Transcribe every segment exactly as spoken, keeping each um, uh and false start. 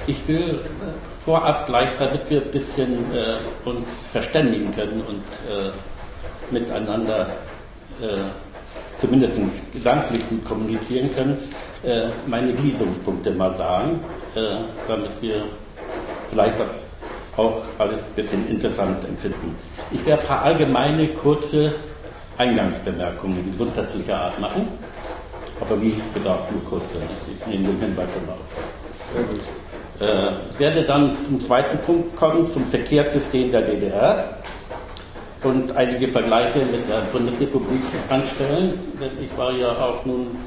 Ich will vorab gleich, damit wir ein bisschen äh, uns verständigen können und äh, miteinander äh, zumindest gedanklich kommunizieren können, äh, meine Gliederungspunkte mal sagen, äh, damit wir vielleicht das auch alles ein bisschen interessant empfinden. Ich werde ein paar allgemeine, kurze Eingangsbemerkungen grundsätzlicher Art machen, aber wie gesagt, nur kurze. Ich nehme den Hinweis schon auf. Sehr gut. Äh, werde dann zum zweiten Punkt kommen, zum Verkehrssystem der D D R und einige Vergleiche mit der Bundesrepublik anstellen, denn ich war ja auch nun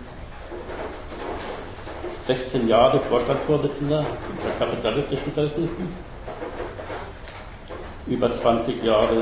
sechzehn Jahre Vorstandsvorsitzender der kapitalistischen Verhältnissen, über zwanzig Jahre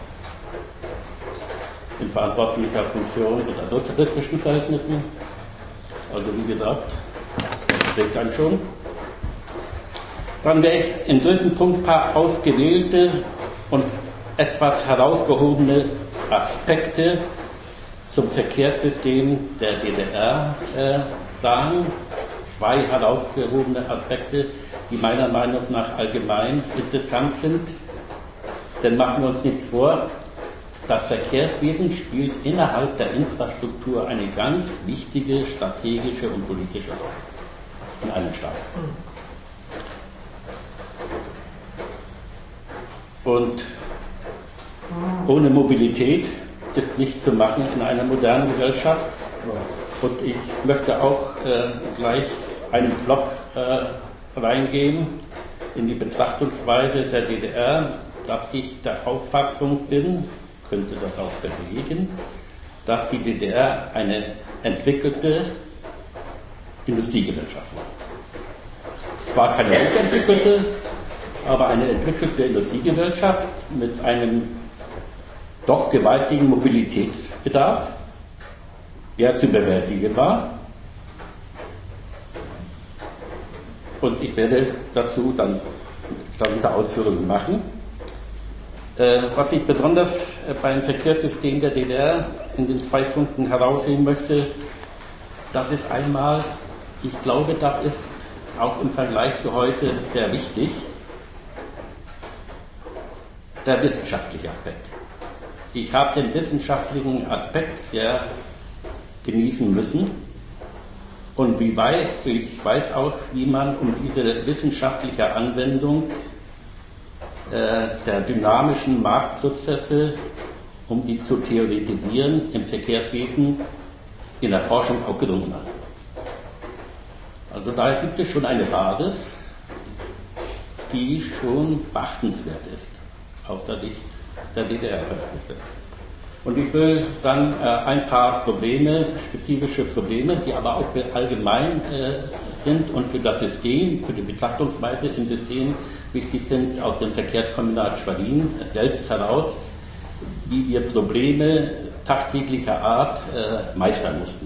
in verantwortlicher Funktion unter sozialistischen Verhältnissen, also wie gesagt, seht ihr schon. Dann werde ich im dritten Punkt ein paar ausgewählte und etwas herausgehobene Aspekte zum Verkehrssystem der D D R äh, sagen. Zwei herausgehobene Aspekte, die meiner Meinung nach allgemein interessant sind. Denn machen wir uns nichts vor, das Verkehrswesen spielt innerhalb der Infrastruktur eine ganz wichtige strategische und politische Rolle in einem Staat. Und ohne Mobilität ist nicht zu machen in einer modernen Gesellschaft. Und ich möchte auch äh, gleich einen Block äh, reingehen in die Betrachtungsweise der D D R, dass ich der Auffassung bin, könnte das auch belegen, dass die D D R eine entwickelte Industriegesellschaft war. Zwar keine hochentwickelte, aber eine entwickelte Industriegesellschaft mit einem doch gewaltigen Mobilitätsbedarf, der zu bewältigen war. Und ich werde dazu dann bestimmte Ausführungen machen. Äh, was ich besonders äh, beim Verkehrssystem der D D R in den zwei Punkten herausheben möchte, das ist einmal, ich glaube, das ist auch im Vergleich zu heute sehr wichtig, der wissenschaftliche Aspekt. Ich habe den wissenschaftlichen Aspekt sehr genießen müssen und wie weit, ich weiß auch, wie man um diese wissenschaftliche Anwendung äh, der dynamischen Marktprozesse, um die zu theoretisieren im Verkehrswesen, in der Forschung auch gerungen hat. Also da gibt es schon eine Basis, die schon beachtenswert ist aus der Sicht der D D R-Verhältnisse. Und ich will dann äh, ein paar Probleme, spezifische Probleme, die aber auch allgemein äh, sind und für das System, für die Betrachtungsweise im System wichtig sind, aus dem Verkehrskombinat Schwerin selbst heraus, wie wir Probleme tagtäglicher Art äh, meistern mussten.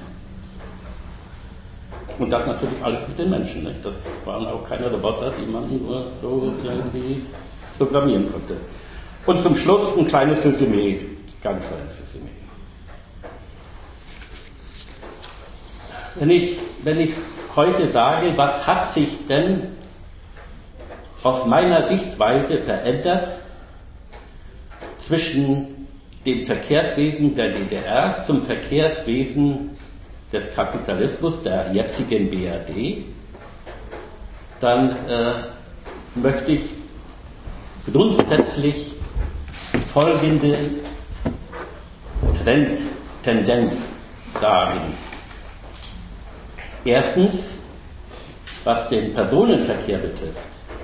Und das natürlich alles mit den Menschen. Nicht? Das waren auch keine Roboter, die man nur so irgendwie programmieren konnte. Und zum Schluss ein kleines Resümee, ganz kleines Resümee. Wenn ich, wenn ich heute sage, was hat sich denn aus meiner Sichtweise verändert zwischen dem Verkehrswesen der D D R zum Verkehrswesen des Kapitalismus der jetzigen B R D, dann äh, möchte ich grundsätzlich folgende Trend, Tendenz sagen. Erstens, was den Personenverkehr betrifft,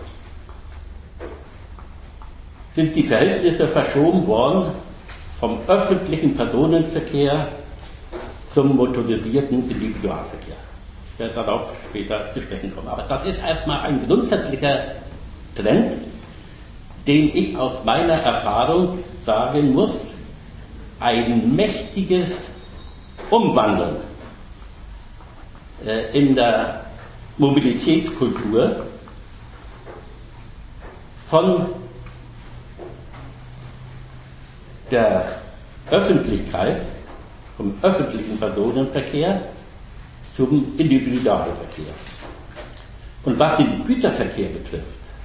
sind die Verhältnisse verschoben worden vom öffentlichen Personenverkehr zum motorisierten Individualverkehr. Ich werde darauf später zu sprechen kommen. Aber das ist erstmal ein grundsätzlicher Trend, den ich aus meiner Erfahrung sagen muss, ein mächtiges Umwandeln äh, in der Mobilitätskultur von der Öffentlichkeit, vom öffentlichen Personenverkehr zum Individualverkehr. Und was den Güterverkehr betrifft,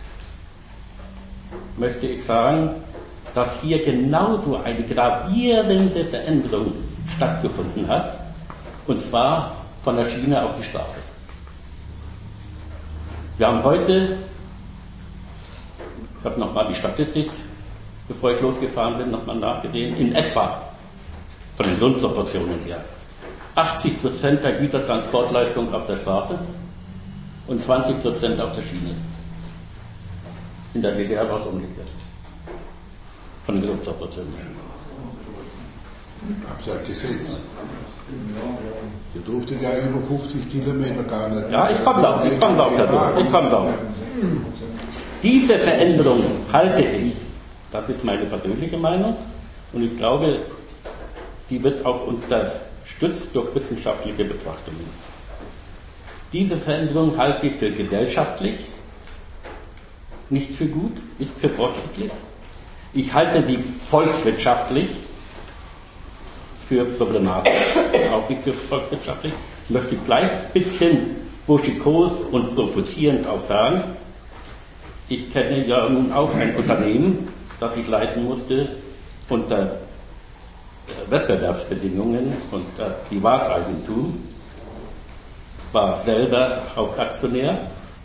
möchte ich sagen, dass hier genauso eine gravierende Veränderung stattgefunden hat, und zwar von der Schiene auf die Straße. Wir haben heute, ich habe nochmal die Statistik, bevor ich losgefahren bin, nochmal nachgesehen, in etwa von den Grundproportionen her achtzig Prozent der Gütertransportleistung auf der Straße und zwanzig Prozent auf der Schiene. In der D D R war es umgekehrt. Von den Grundproportionen her. Habt ihr ja gesehen. Ihr durftet ja über fünfzig Kilometer gar nicht. Ja, ich komme da, ich komme da auch dadurch. Ich komme da. Diese Veränderung halte ich, das ist meine persönliche Meinung, und ich glaube, sie wird auch unterstützt durch wissenschaftliche Betrachtungen. Diese Veränderung halte ich für gesellschaftlich nicht für gut, nicht für fortschrittlich. Ich halte sie volkswirtschaftlich für problematisch, auch nicht für volkswirtschaftlich. Ich möchte gleich ein bisschen burschikos und provozierend auch sagen, ich kenne ja nun auch ein Unternehmen, das ich leiten musste unter Wettbewerbsbedingungen, unter Privateigentum, war selber Hauptaktionär,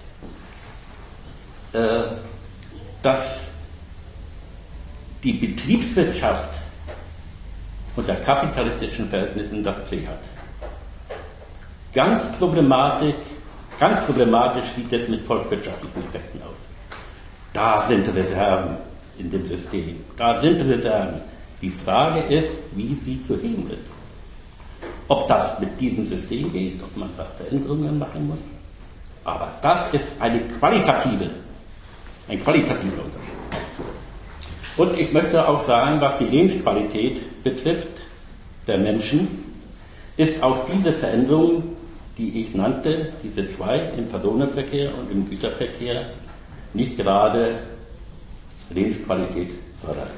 äh, dass die Betriebswirtschaft unter kapitalistischen Verhältnissen das Play hat. Ganz problematisch, ganz problematisch sieht es mit volkswirtschaftlichen Effekten aus. Da sind Reserven in dem System. Da sind Reserven. Die Frage ist, wie sie zu heben sind. Ob das mit diesem System geht, ob man da Veränderungen machen muss. Aber das ist eine qualitative, ein qualitativer Unterschied. Und ich möchte auch sagen, was die Lebensqualität betrifft der Menschen, ist auch diese Veränderung, die ich nannte, diese zwei im Personenverkehr und im Güterverkehr, nicht gerade Lebensqualität förderlich.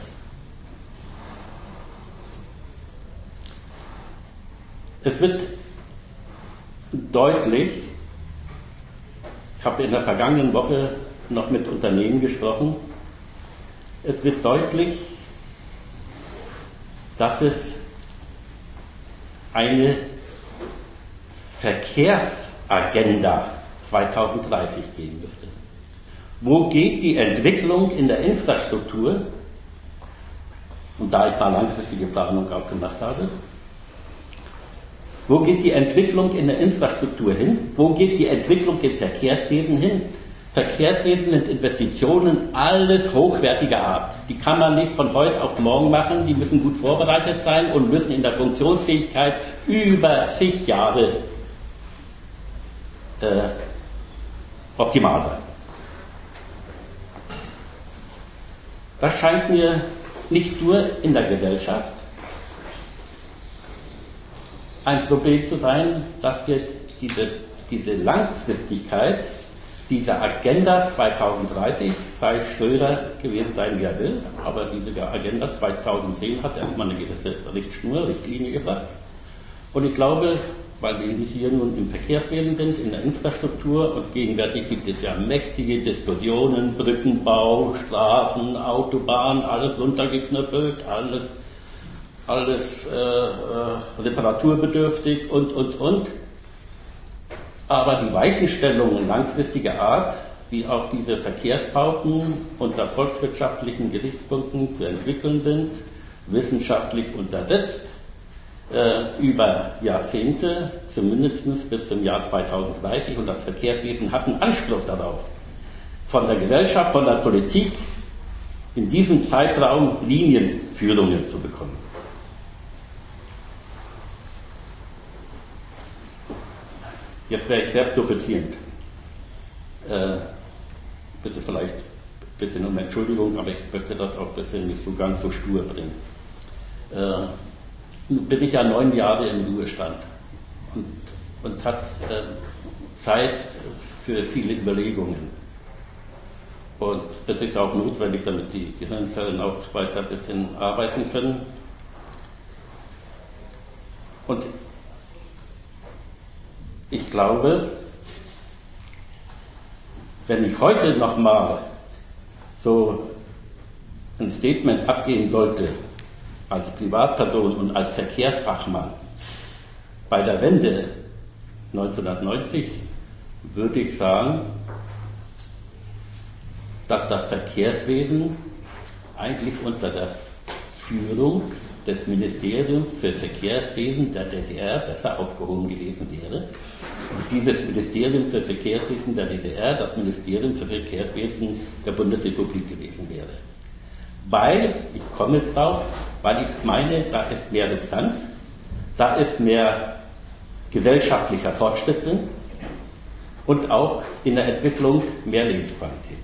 Es wird deutlich, ich habe in der vergangenen Woche noch mit Unternehmen gesprochen, es wird deutlich, dass es eine Verkehrsagenda zweitausenddreißig geben müsste. Wo geht die Entwicklung in der Infrastruktur, und da ich mal langfristige Planung auch gemacht habe, wo geht die Entwicklung in der Infrastruktur hin? Wo geht die Entwicklung im Verkehrswesen hin? Verkehrswesen sind Investitionen alles hochwertiger Art. Die kann man nicht von heute auf morgen machen, die müssen gut vorbereitet sein und müssen in der Funktionsfähigkeit über zig Jahre äh, optimal sein. Das scheint mir nicht nur in der Gesellschaft ein Problem zu sein, dass wir diese, diese Langfristigkeit dieser Agenda zweitausenddreißig, sei Schröder gewesen sein, wie er will, aber diese Agenda zweitausendzehn hat erstmal eine gewisse Richtschnur, Richtlinie gebracht. Und ich glaube, weil wir hier nun im Verkehrswesen sind, in der Infrastruktur, und gegenwärtig gibt es ja mächtige Diskussionen, Brückenbau, Straßen, Autobahnen, alles runtergeknüppelt, alles, alles äh, äh, reparaturbedürftig und, und, und. Aber die Weichenstellungen langfristiger Art, wie auch diese Verkehrsbauten unter volkswirtschaftlichen Gesichtspunkten zu entwickeln sind, wissenschaftlich untersetzt, äh, über Jahrzehnte, zumindest bis zum Jahr zweitausenddreißig, und das Verkehrswesen hat einen Anspruch darauf, von der Gesellschaft, von der Politik in diesem Zeitraum Linienführungen zu bekommen. Jetzt wäre ich sehr provozierend. Äh, bitte vielleicht ein bisschen um Entschuldigung, aber ich möchte das auch ein bisschen nicht so ganz so stur bringen. Äh, nun bin ich ja neun Jahre im Ruhestand und, und hat äh, Zeit für viele Überlegungen. Und es ist auch notwendig, damit die Gehirnzellen auch weiter ein bisschen arbeiten können. Und ich glaube, wenn ich heute nochmal so ein Statement abgeben sollte, als Privatperson und als Verkehrsfachmann, bei der Wende neunzehnhundertneunzig würde ich sagen, dass das Verkehrswesen eigentlich unter der Führung des Ministeriums für Verkehrswesen der D D R besser aufgehoben gewesen wäre. Und dieses Ministerium für Verkehrswesen der D D R das Ministerium für Verkehrswesen der Bundesrepublik gewesen wäre. Weil, ich komme drauf, weil ich meine, da ist mehr Substanz, da ist mehr gesellschaftlicher Fortschritt drin und auch in der Entwicklung mehr Lebensqualität.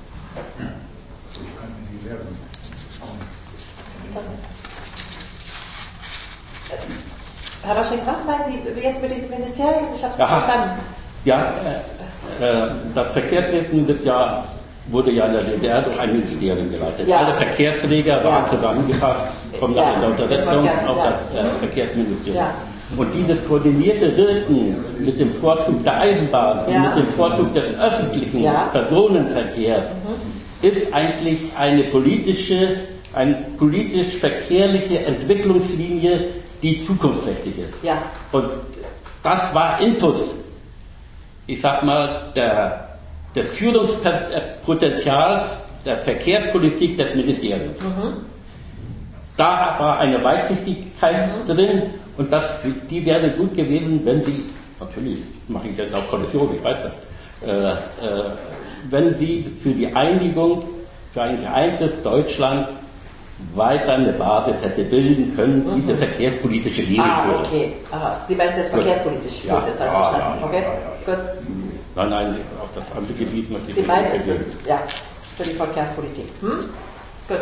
Herr Waschek, was meinen Sie jetzt mit diesem Ministerium? Ich habe es nicht verstanden. Ja, äh, das Verkehrswesen wird ja, wurde ja in der D D R durch ein Ministerium geleitet. Ja. Alle Verkehrsträger waren ja. zusammengefasst, kommen dann ja. in der Untersetzung auf ja. das äh, Verkehrsministerium. Ja. Und dieses koordinierte Wirken mit dem Vorzug der Eisenbahn ja. und mit dem Vorzug des öffentlichen ja. Personenverkehrs mhm. ist eigentlich eine politische, eine politisch-verkehrliche Entwicklungslinie, die zukunftsträchtig ist. Ja. Und das war Input, ich sag mal, der, des Führungspotenzials der Verkehrspolitik des Ministeriums. Mhm. Da war eine Weitsichtigkeit mhm. drin und das, die wäre gut gewesen, wenn Sie, natürlich mache ich jetzt auch Kollision, ich weiß das, äh, äh, wenn Sie für die Einigung, für ein geeintes Deutschland weiter eine Basis hätte bilden können, mhm. diese verkehrspolitische Linie ah, führen. Okay, aber Sie meinen es jetzt verkehrspolitisch, ja. gut, jetzt habe ich ja, verstanden. Ja, okay, ja, ja. Gut. Nein, nein, auf das andere Gebiet möchte ich Sie meinen es, ist, ja, für die Verkehrspolitik. Hm? Gut.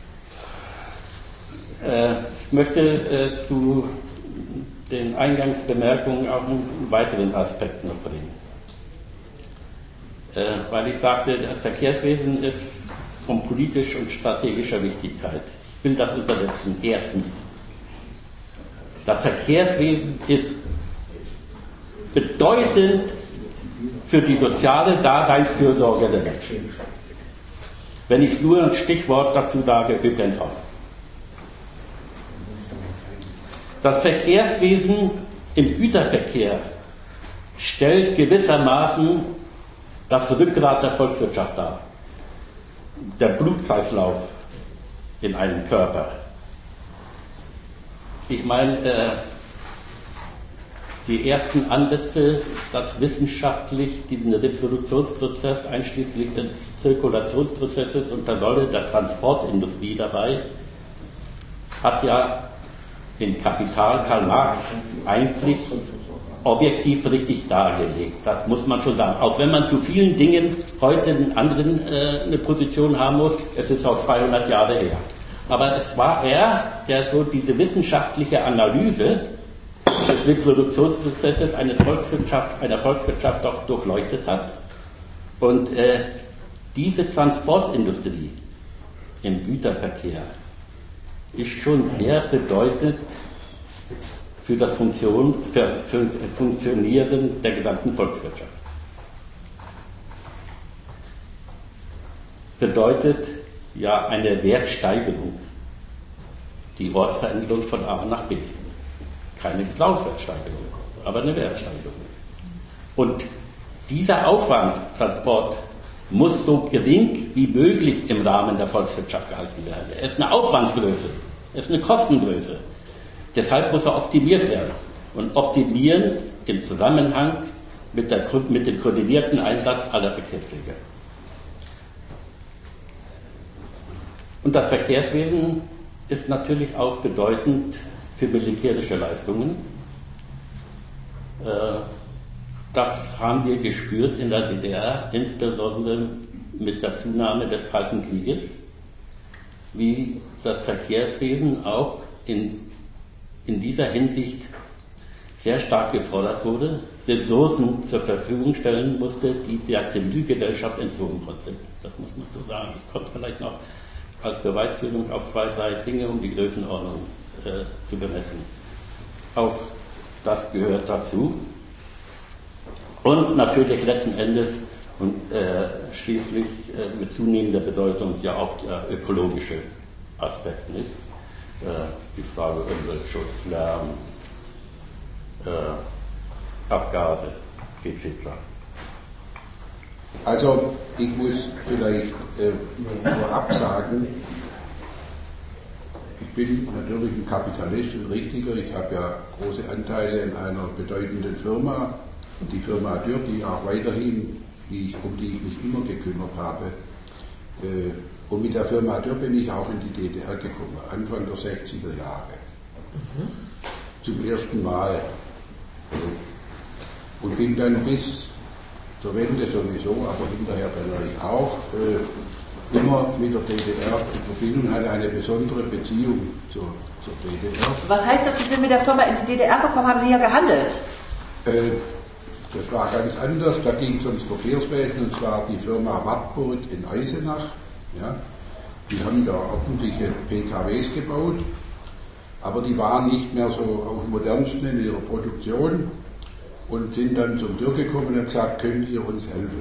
Äh, ich möchte äh, zu den Eingangsbemerkungen auch einen weiteren Aspekt noch bringen. Äh, weil ich sagte, das Verkehrswesen ist von politischer und strategischer Wichtigkeit. Ich will das untersetzen. Erstens, das Verkehrswesen ist bedeutend für die soziale Daseinsfürsorge der Menschen. Wenn ich nur ein Stichwort dazu sage, Ö P N V. Das Verkehrswesen im Güterverkehr stellt gewissermaßen das Rückgrat der Volkswirtschaft dar. Der Blutkreislauf in einem Körper. Ich meine, äh, die ersten Ansätze, dass wissenschaftlich diesen Reproduktionsprozess einschließlich des Zirkulationsprozesses unter Rolle der Transportindustrie dabei, hat ja in Kapital Karl Marx eigentlich objektiv richtig dargelegt. Das muss man schon sagen. Auch wenn man zu vielen Dingen heute einen anderen, äh, eine Position haben muss, es ist auch zweihundert Jahre her. Aber es war er, der so diese wissenschaftliche Analyse des Reproduktionsprozesses eines Volkswirtschaft, einer Volkswirtschaft auch durchleuchtet hat. Und äh, diese Transportindustrie im Güterverkehr ist schon sehr bedeutend für das Funktion, für, für Funktionieren der gesamten Volkswirtschaft. Bedeutet ja eine Wertsteigerung, die Ortsveränderung von A nach B. Keine Gebrauchswertsteigerung, aber eine Wertsteigerung. Und dieser Aufwand, Transport, muss so gering wie möglich im Rahmen der Volkswirtschaft gehalten werden. Er ist eine Aufwandsgröße, er ist eine Kostengröße. Deshalb muss er optimiert werden. Und optimieren im Zusammenhang mit, der, mit dem koordinierten Einsatz aller Verkehrsträger. Und das Verkehrswesen ist natürlich auch bedeutend für militärische Leistungen. Das haben wir gespürt in der D D R, insbesondere mit der Zunahme des Kalten Krieges, wie das Verkehrswesen auch in, in dieser Hinsicht sehr stark gefordert wurde, Ressourcen zur Verfügung stellen musste, die der Zivilgesellschaft entzogen worden sind. Das muss man so sagen. Ich komme vielleicht noch als Beweisführung auf zwei, drei Dinge, um die Größenordnung äh, zu bemessen. Auch das gehört dazu. Und natürlich letzten Endes, Und äh, schließlich äh, mit zunehmender Bedeutung ja auch der ökologische Aspekt, nicht? Äh, die Frage Umweltschutz, Lärm, äh, Abgase et cetera. Also ich muss vielleicht äh, vorab sagen, ich bin natürlich ein Kapitalist, ein Richtiger. Ich habe ja große Anteile in einer bedeutenden Firma, die Firma Dürr, die auch weiterhin, die ich, um die ich mich immer gekümmert habe. Äh, und mit der Firma Dürr bin ich auch in die D D R gekommen, Anfang der sechziger Jahre. Mhm. Zum ersten Mal. Äh, und bin dann bis zur Wende sowieso, aber hinterher dann auch, äh, immer mit der D D R in Verbindung, hatte eine besondere Beziehung zur, zur D D R. Was heißt das, Sie sind mit der Firma in die D D R gekommen, haben Sie ja gehandelt? Äh, das war ganz anders, da ging es ums Verkehrswesen, und zwar die Firma Wartburg in Eisenach. Ja. Die haben da ordentliche P K Ws gebaut, aber die waren nicht mehr so auf dem modernsten in ihrer Produktion. Und sind dann zum Dürr gekommen und haben gesagt, könnt ihr uns helfen?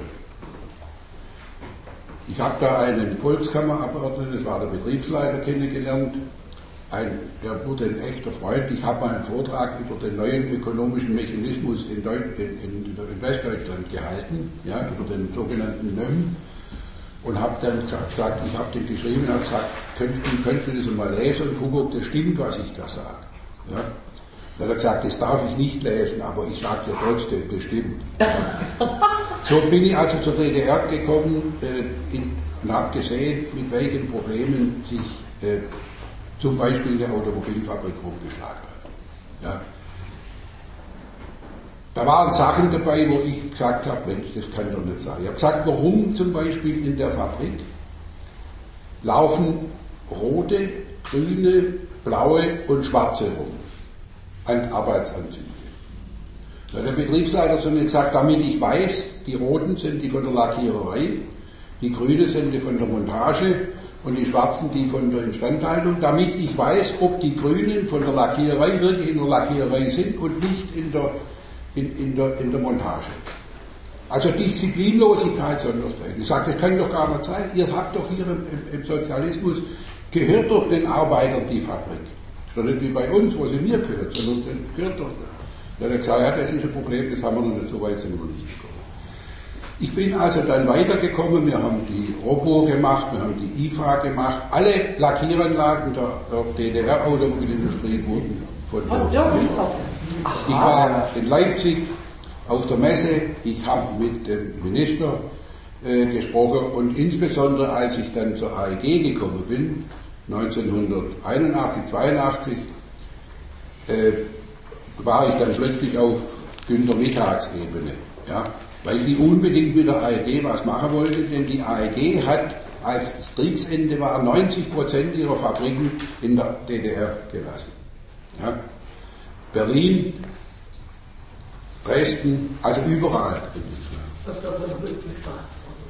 Ich habe da einen Volkskammerabgeordneten, das war der Betriebsleiter, kennengelernt. Ein, der wurde ein echter Freund. Ich habe mal einen Vortrag über den neuen ökonomischen Mechanismus in, Deut- in, in, in Westdeutschland gehalten, ja, über den sogenannten N Ö M. Und habe dann gesagt, ich habe den geschrieben und habe gesagt, könntest du, könntest du das mal lesen und gucken, ob das stimmt, was ich da sage. Ja? Da hat er gesagt, das darf ich nicht lesen, aber ich sage dir trotzdem, das stimmt. So bin ich also zur D D R gekommen äh, in, und habe gesehen, mit welchen Problemen sich äh, zum Beispiel eine Automobilfabrik rumgeschlagen hat. Ja. Da waren Sachen dabei, wo ich gesagt habe, Mensch, das kann doch nicht sein. Ich habe gesagt, warum zum Beispiel in der Fabrik laufen rote, grüne, blaue und schwarze rum an Arbeitsanzüge. Da hat der Betriebsleiter zu mir gesagt, damit ich weiß, die roten sind die von der Lackiererei, die grünen sind die von der Montage und die schwarzen die von der Instandhaltung, damit ich weiß, ob die grünen von der Lackiererei wirklich in der Lackiererei sind und nicht in der, in, in der, in der Montage. Also Disziplinlosigkeit sonderstellen. Ich sage, das kann doch gar nicht sein. Ihr habt doch hier im, im, im Sozialismus, gehört doch den Arbeitern die Fabrik. Doch nicht wie bei uns, wo sie mir gehört, sondern das gehört doch. Da hat er gesagt, ja, das ist ein Problem, das haben wir noch nicht, so weit sind wir nicht gekommen. Ich bin also dann weitergekommen, wir haben die Robo gemacht, wir haben die I F A gemacht, alle Lackieranlagen der, der D D R-Automobilindustrie wurden von Von Dürr gekauft. Ich war in Leipzig auf der Messe, ich habe mit dem Minister äh, gesprochen und insbesondere als ich dann zur A E G gekommen bin, neunzehnhunderteinundachtzig, zweiundachtzig, äh, war ich dann plötzlich auf Günter Mittags Ebene, ja, weil die unbedingt mit der A E G was machen wollte, denn die A E G hat, als das Kriegsende war, neunzig Prozent ihrer Fabriken in der D D R gelassen. Ja. Berlin, Dresden, also überall. Was davon übrig war.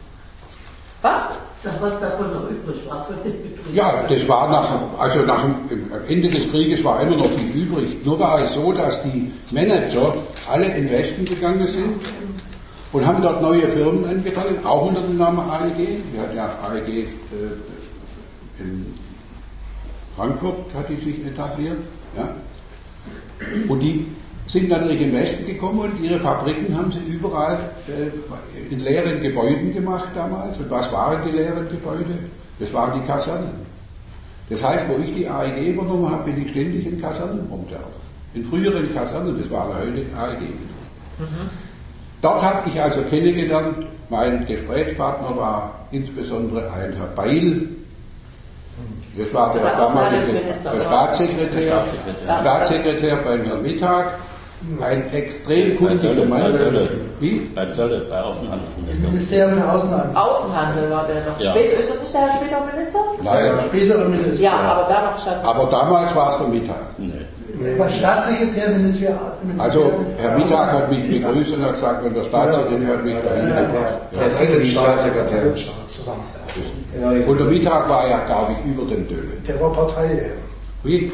Was? Was davon noch übrig war für den Betrieb. Ja, das war nach, also nach dem Ende des Krieges war immer noch viel übrig. Nur war es so, dass die Manager alle in den Westen gegangen sind und haben dort neue Firmen angefangen, auch unter dem Namen A E G. Wir hatten ja A E G äh, in Frankfurt, hat die sich etabliert. Ja. Und die sind dann in den Westen gekommen und ihre Fabriken haben sie überall äh, in leeren Gebäuden gemacht damals. Und was waren die leeren Gebäude? Das waren die Kasernen. Das heißt, wo ich die A E G übernommen habe, bin ich ständig in Kasernen rumgelaufen. In früheren Kasernen, das waren heute A E G. Mhm. Dort habe ich also kennengelernt, mein Gesprächspartner war insbesondere ein Herr Beil. Das war der, der damalige der Staatssekretär, Staatssekretär. Staatssekretär beim Herrn Mittag, ein extrem kundiger Mann. Wie? Bei Sölle, bei Außenhandelsminister. Ministerium für Außenhandel. Außenhandel war der noch. Ja. Später, ist das nicht der spätere Minister? Nein. Spätere Minister. Ja, aber da noch Staatssekretär. Aber damals war es der Mittag. Nee. Er war Staatssekretär, Ministerium. Also, Herr Mittag hat mich begrüßt und hat gesagt, und der Staatssekretär hat mich dahin gebracht. Der dritte Staatssekretär. Zusammen. Und der Mittag war ja, glaube ich, über den Dölle. Der war Partei. Wie?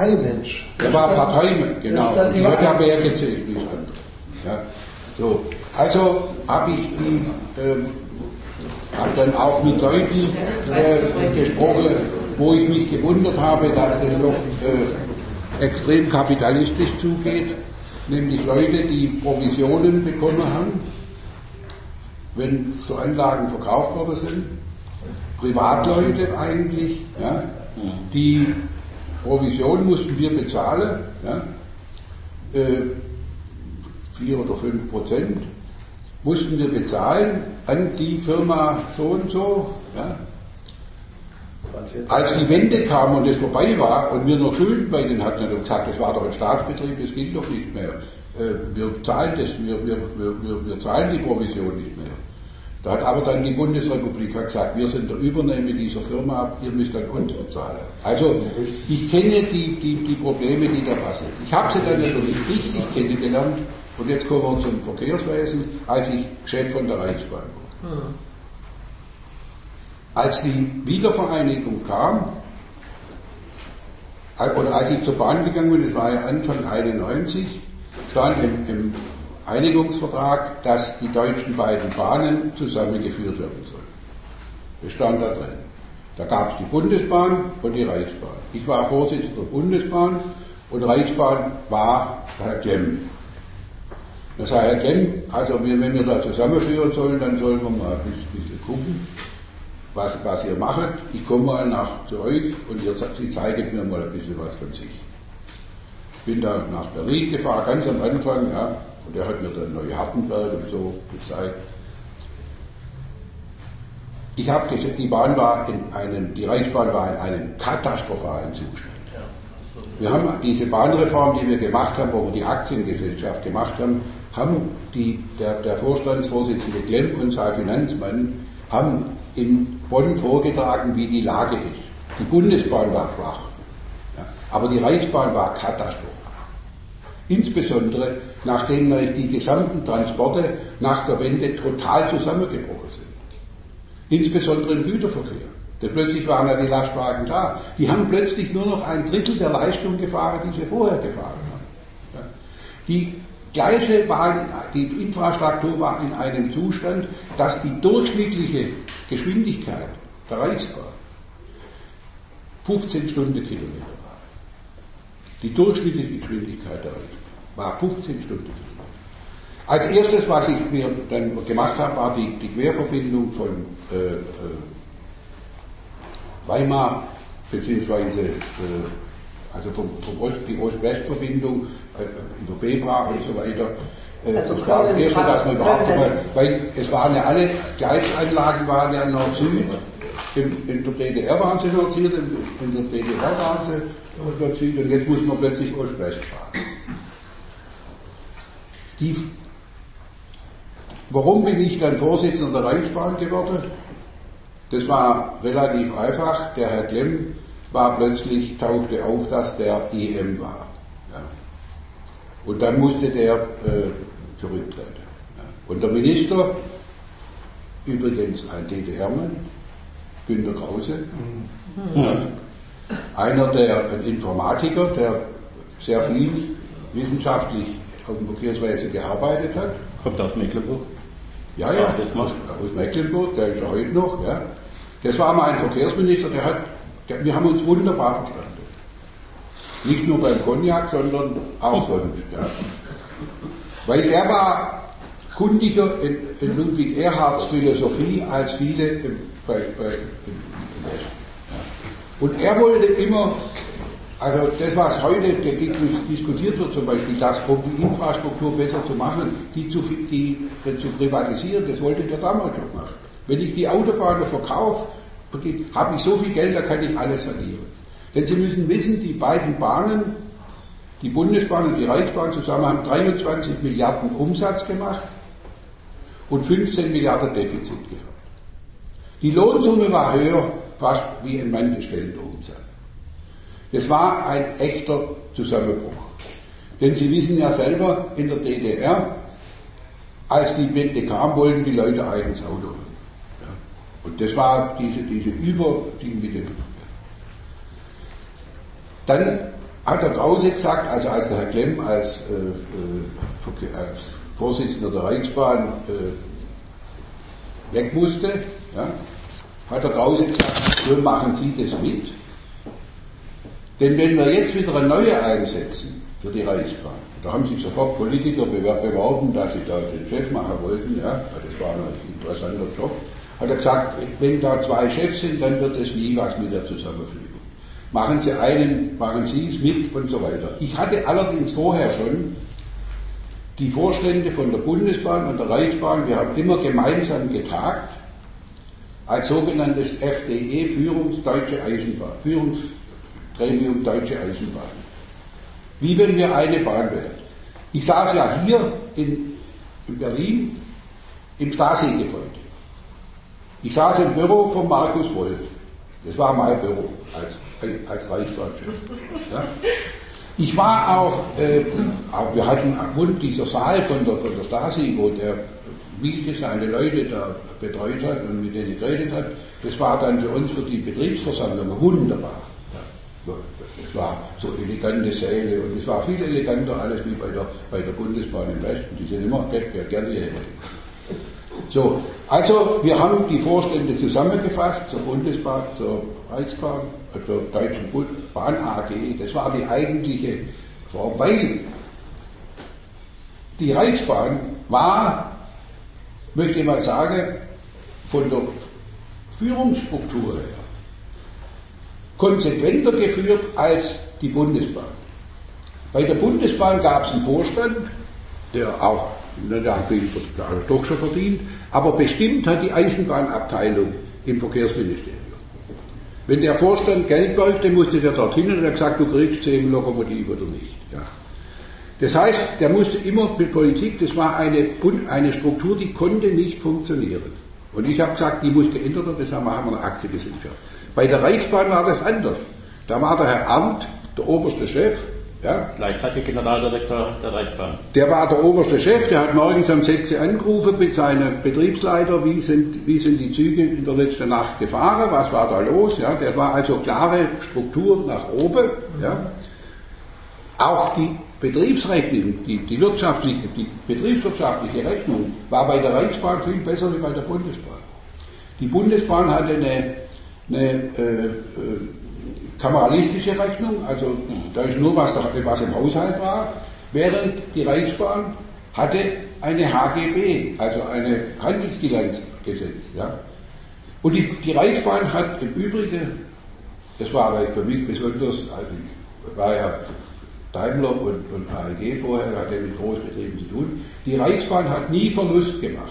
Parteimensch. Der war Parteimensch, genau. Und die hat ja mehr gezählt wie das andere. Ja. So. Also habe ich die, äh, hab dann auch mit Leuten äh, gesprochen, wo ich mich gewundert habe, dass das doch äh, extrem kapitalistisch zugeht, nämlich Leute, die Provisionen bekommen haben, wenn so Anlagen verkauft worden sind, Privatleute eigentlich, ja, die Provision mussten wir bezahlen, ja, äh, vier oder fünf Prozent mussten wir bezahlen an die Firma so und so, ja. Als die Wende kam und es vorbei war und wir noch Schulden bei denen hatten, hat er gesagt, das war doch ein Staatsbetrieb, das ging doch nicht mehr. Wir zahlen das, wir, wir, wir, wir zahlen die Provision nicht mehr. Da hat aber dann die Bundesrepublik gesagt, wir sind der Übernehmer dieser Firma, ihr müsst an uns bezahlen. Also ich kenne die, die, die Probleme, die da passieren. Ich habe sie dann natürlich richtig kennengelernt und jetzt kommen wir zum Verkehrswesen, als ich Chef von der Reichsbahn war. Hm. Als die Wiedervereinigung kam, und als ich zur Bahn gegangen bin, das war ja Anfang einundneunzig, stand im, im Einigungsvertrag, dass die deutschen beiden Bahnen zusammengeführt werden sollen. Das stand da drin. Da gab es die Bundesbahn und die Reichsbahn. Ich war Vorsitzender der Bundesbahn und Reichsbahn war Herr Klemm. Das heißt, Herr Klemm, also wenn wir da zusammenführen sollen, dann sollen wir mal ein bisschen gucken, was, was ihr macht. Ich komme mal nach zu euch und ihr, Sie zeigen mir mal ein bisschen was von sich. Ich bin da nach Berlin gefahren, ganz am Anfang, ja, und er hat mir dann Neuhartenberg und so gezeigt. Ich habe gesagt, die Bahn war in einem, die Reichsbahn war in einem katastrophalen Zustand. Wir haben diese Bahnreform, die wir gemacht haben, wo wir die Aktiengesellschaft gemacht haben, haben die, der, der Vorstandsvorsitzende Klemm und sein Finanzmann haben in Bonn vorgetragen, wie die Lage ist. Die Bundesbahn war schwach, ja, aber die Reichsbahn war katastrophal. Insbesondere nachdem die gesamten Transporte nach der Wende total zusammengebrochen sind. Insbesondere im Güterverkehr. Denn plötzlich waren ja die Lastwagen da. Die haben plötzlich nur noch ein Drittel der Leistung gefahren, die sie vorher gefahren haben. Ja. Die Gleise waren, die Infrastruktur war in einem Zustand, dass die durchschnittliche Geschwindigkeit der Reichsbahn fünfzehn Stundenkilometer war. Die durchschnittliche Geschwindigkeit der Reichsbahn war fünfzehn Stundenkilometer. Als erstes, was ich mir dann gemacht habe, war die, die Querverbindung von äh, Weimar beziehungsweise äh, also vom, vom Ost, die Ost-West-Verbindung äh, über Bebra und so weiter. Äh, also das war das erste, dass man überhaupt mal, weil es waren ja alle Gleisanlagen waren ja Nord-Süd. In, in der D D R waren sie Nord-Süd, in, in der D D R waren sie Nord-Süd und jetzt muss man plötzlich Ost-West fahren. Die, warum bin ich dann Vorsitzender der Reichsbahn geworden? Das war relativ einfach. Der Herr Klemm war plötzlich, tauchte auf, dass der I M war. Ja. Und dann musste der äh, zurücktreten. Ja. Und der Minister, übrigens ein D D R-Mann, Günter Krause, mhm. ja, einer der, ein Informatiker, der sehr viel wissenschaftlich auf dem Verkehrswesen gearbeitet hat. Kommt aus Mecklenburg? Ja, ja, aus, aus Mecklenburg, der ist ja heute noch. Ja. Das war mal ein Verkehrsminister, der hat, der, wir haben uns wunderbar verstanden. Nicht nur beim Cognac, sondern auch sonst. Ja. Weil er war kundiger in, in Ludwig Erhards Philosophie als viele im, bei, bei, im, im Westen. Ja. Und er wollte immer, also das, was heute diskutiert wird, zum Beispiel, das, um die Infrastruktur besser zu machen, die zu, die, die zu privatisieren, das wollte der damals schon machen. Wenn ich die Autobahnen verkaufe, habe ich so viel Geld, da kann ich alles sanieren. Denn Sie müssen wissen, die beiden Bahnen, die Bundesbahn und die Reichsbahn zusammen, haben dreiundzwanzig Milliarden Umsatz gemacht und fünfzehn Milliarden Defizit gehabt. Die Lohnsumme war höher, fast wie in manchen Stellen der Umsatz. Das war ein echter Zusammenbruch. Denn Sie wissen ja selber, in der D D R, als die Wende kam, wollten die Leute eigenes Auto haben. Ja. Und das war diese, diese Überding mit dem. Dann hat der Krause gesagt, also als der Herr Klemm als, äh, als Vorsitzender der Reichsbahn äh, weg musste, ja, hat der Krause gesagt, so machen Sie das mit. Denn wenn wir jetzt wieder eine neue einsetzen für die Reichsbahn, da haben sich sofort Politiker beworben, dass sie da den Chef machen wollten, ja, das war ein interessanter Job, hat er gesagt, wenn da zwei Chefs sind, dann wird es nie was mit der Zusammenfügung. Machen Sie einen, machen Sie es mit und so weiter. Ich hatte allerdings vorher schon die Vorstände von der Bundesbahn und der Reichsbahn, wir haben immer gemeinsam getagt, als sogenanntes F D E, Führungs Deutsche Eisenbahn, Führungsgremium Deutsche Eisenbahn. Wie wenn wir eine Bahn wären. Ich saß ja hier in, in Berlin im Stasi-Gebäude. Ich saß im Büro von Markus Wolf. Das war mein Büro als, als Reichsbahnchef. Ja. Ich war auch, äh, auch, wir hatten Grund dieser Saal von der, von der Stasi, wo der Wichtige seine Leute da betreut hat und mit denen geredet hat, das war dann für uns, für die Betriebsversammlung wunderbar. Ja. Es war so elegante Säle und es war viel eleganter alles wie bei der, bei der Bundesbahn im Westen. Die sind immer gerne hierher. So, also wir haben die Vorstände zusammengefasst zur Bundesbahn, zur Reichsbahn, zur Deutschen Bahn A G. Das war die eigentliche Form, weil die Reichsbahn war, möchte ich mal sagen, von der Führungsstruktur her konsequenter geführt als die Bundesbahn. Bei der Bundesbahn gab es einen Vorstand, der auch, der hat viel doch schon verdient, aber bestimmt hat die Eisenbahnabteilung im Verkehrsministerium. Wenn der Vorstand Geld brauchte, musste der dorthin und er hat gesagt, du kriegst zehn Lokomotiven oder nicht. Ja. Das heißt, der musste immer mit Politik, das war eine, eine Struktur, die konnte nicht funktionieren. Und ich habe gesagt, die muss geändert werden, deshalb machen wir eine Aktiengesellschaft. Bei der Reichsbahn war das anders. Da war der Herr Arndt der oberste Chef. Ja. Gleichzeitig Generaldirektor der Reichsbahn. Der war der oberste Chef, der hat morgens um sechs angerufen mit seinem Betriebsleiter, wie sind, wie sind die Züge in der letzten Nacht gefahren, was war da los. Ja. Das war also klare Struktur nach oben. Ja. Auch die Betriebsrechnung, die, die, wirtschaftliche, die betriebswirtschaftliche Rechnung war bei der Reichsbahn viel besser wie bei der Bundesbahn. Die Bundesbahn hatte eine, eine äh, äh, kameralistische Rechnung, also da ist nur was, was im Haushalt war, während die Reichsbahn hatte eine H G B, also eine Handelsbilanzgesetz. Ja. Und die, die Reichsbahn hat im Übrigen, das war aber für mich besonders, also war ja Daimler und, und A E G vorher, hat ja mit Großbetrieben zu tun, die Reichsbahn hat nie Verlust gemacht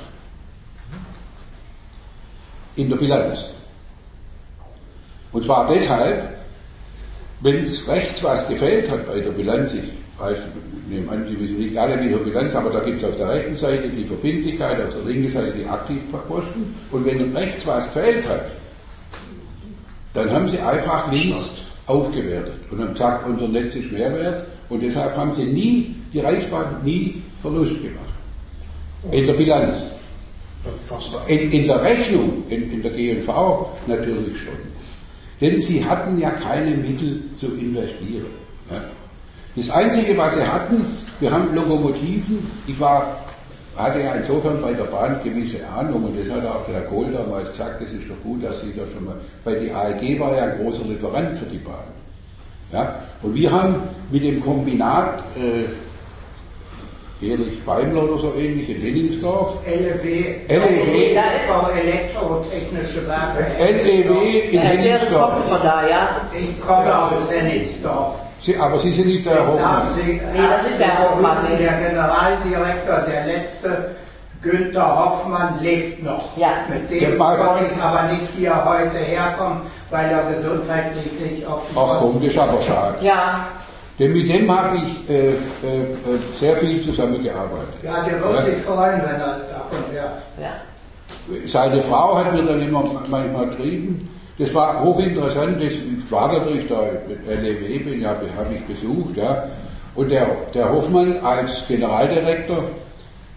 in der Bilanz. Und zwar deshalb, wenn es rechts was gefehlt hat bei der Bilanz, ich weiß, ich nehme an, Sie wissen nicht alle mit der Bilanz, aber da gibt es auf der rechten Seite die Verbindlichkeit, auf der linken Seite die Aktivposten, und wenn rechts was gefehlt hat, dann haben Sie einfach links aufgewertet und haben gesagt, unser Netz ist Mehrwert, und deshalb haben Sie nie, die Reichsbahn nie Verlust gemacht. In der Bilanz. In, in der Rechnung, in, in der G und V natürlich schon. Denn sie hatten ja keine Mittel zu investieren. Ja. Das Einzige, was sie hatten, wir haben Lokomotiven, ich war, hatte ja insofern bei der Bahn gewisse Ahnung, und das hat auch der Herr Kohl damals gesagt, das ist doch gut, dass Sie da schon mal, weil die A E G war ja ein großer Lieferant für die Bahn. Ja. Und wir haben mit dem Kombinat äh, Erich Beimler oder so ähnlich in Henningsdorf. L E W, L E W, Frau Elektrotechnische Werke. L E W in Henningsdorf. Von da, ja? Ich komme aus Henningsdorf. Sie, aber Sie sind nicht der Herr Hoffmann. Sie, nee, das ist der Herr Hoffmann. Der Generaldirektor, der letzte, Günther Hoffmann, lebt noch. Ja. Mit dem konnte ich aber nicht hier heute herkommen, weil er gesundheitlich nicht auf die Ach komm, das ist aber schade. Ja. Denn mit dem habe ich äh, äh, sehr viel zusammengearbeitet. Ja, der wird ja. sich freuen, wenn er davon hört. Ja. Seine Frau hat mir dann immer manchmal geschrieben, das war hochinteressant, das, ich war natürlich da mit L E W, bin, ja, habe ich besucht, ja. Und der, der Hoffmann als Generaldirektor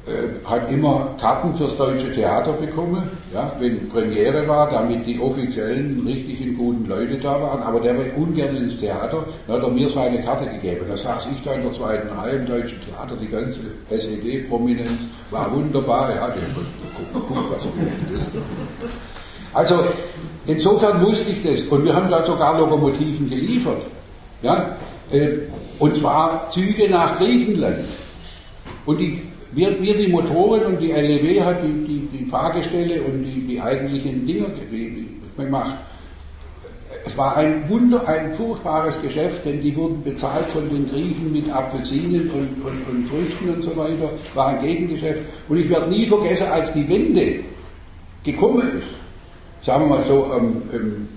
äh, hat immer Karten fürs Deutsche Theater bekommen, ja, wenn Premiere war, damit die offiziellen, richtigen, guten Leute da waren, aber der will ungern ins Theater, da hat er mir seine Karte gegeben. Da saß ich da in der zweiten Reihe im Deutschen Theater, die ganze S E D-Prominenz war wunderbar, ja, der guck, guck, was er ist. Also, insofern wusste ich das, und wir haben da sogar Lokomotiven geliefert, ja, äh, und zwar Züge nach Griechenland. Und die, wir, wir die Motoren und die L E W hat die, die, die Fahrgestelle und die, die eigentlichen Dinger gemacht. Es war ein Wunder, ein furchtbares Geschäft, denn die wurden bezahlt von den Griechen mit Apfelsinen und, und, und Früchten und so weiter. War ein Gegengeschäft. Und ich werde nie vergessen, als die Wende gekommen ist, sagen wir mal so ähm, im,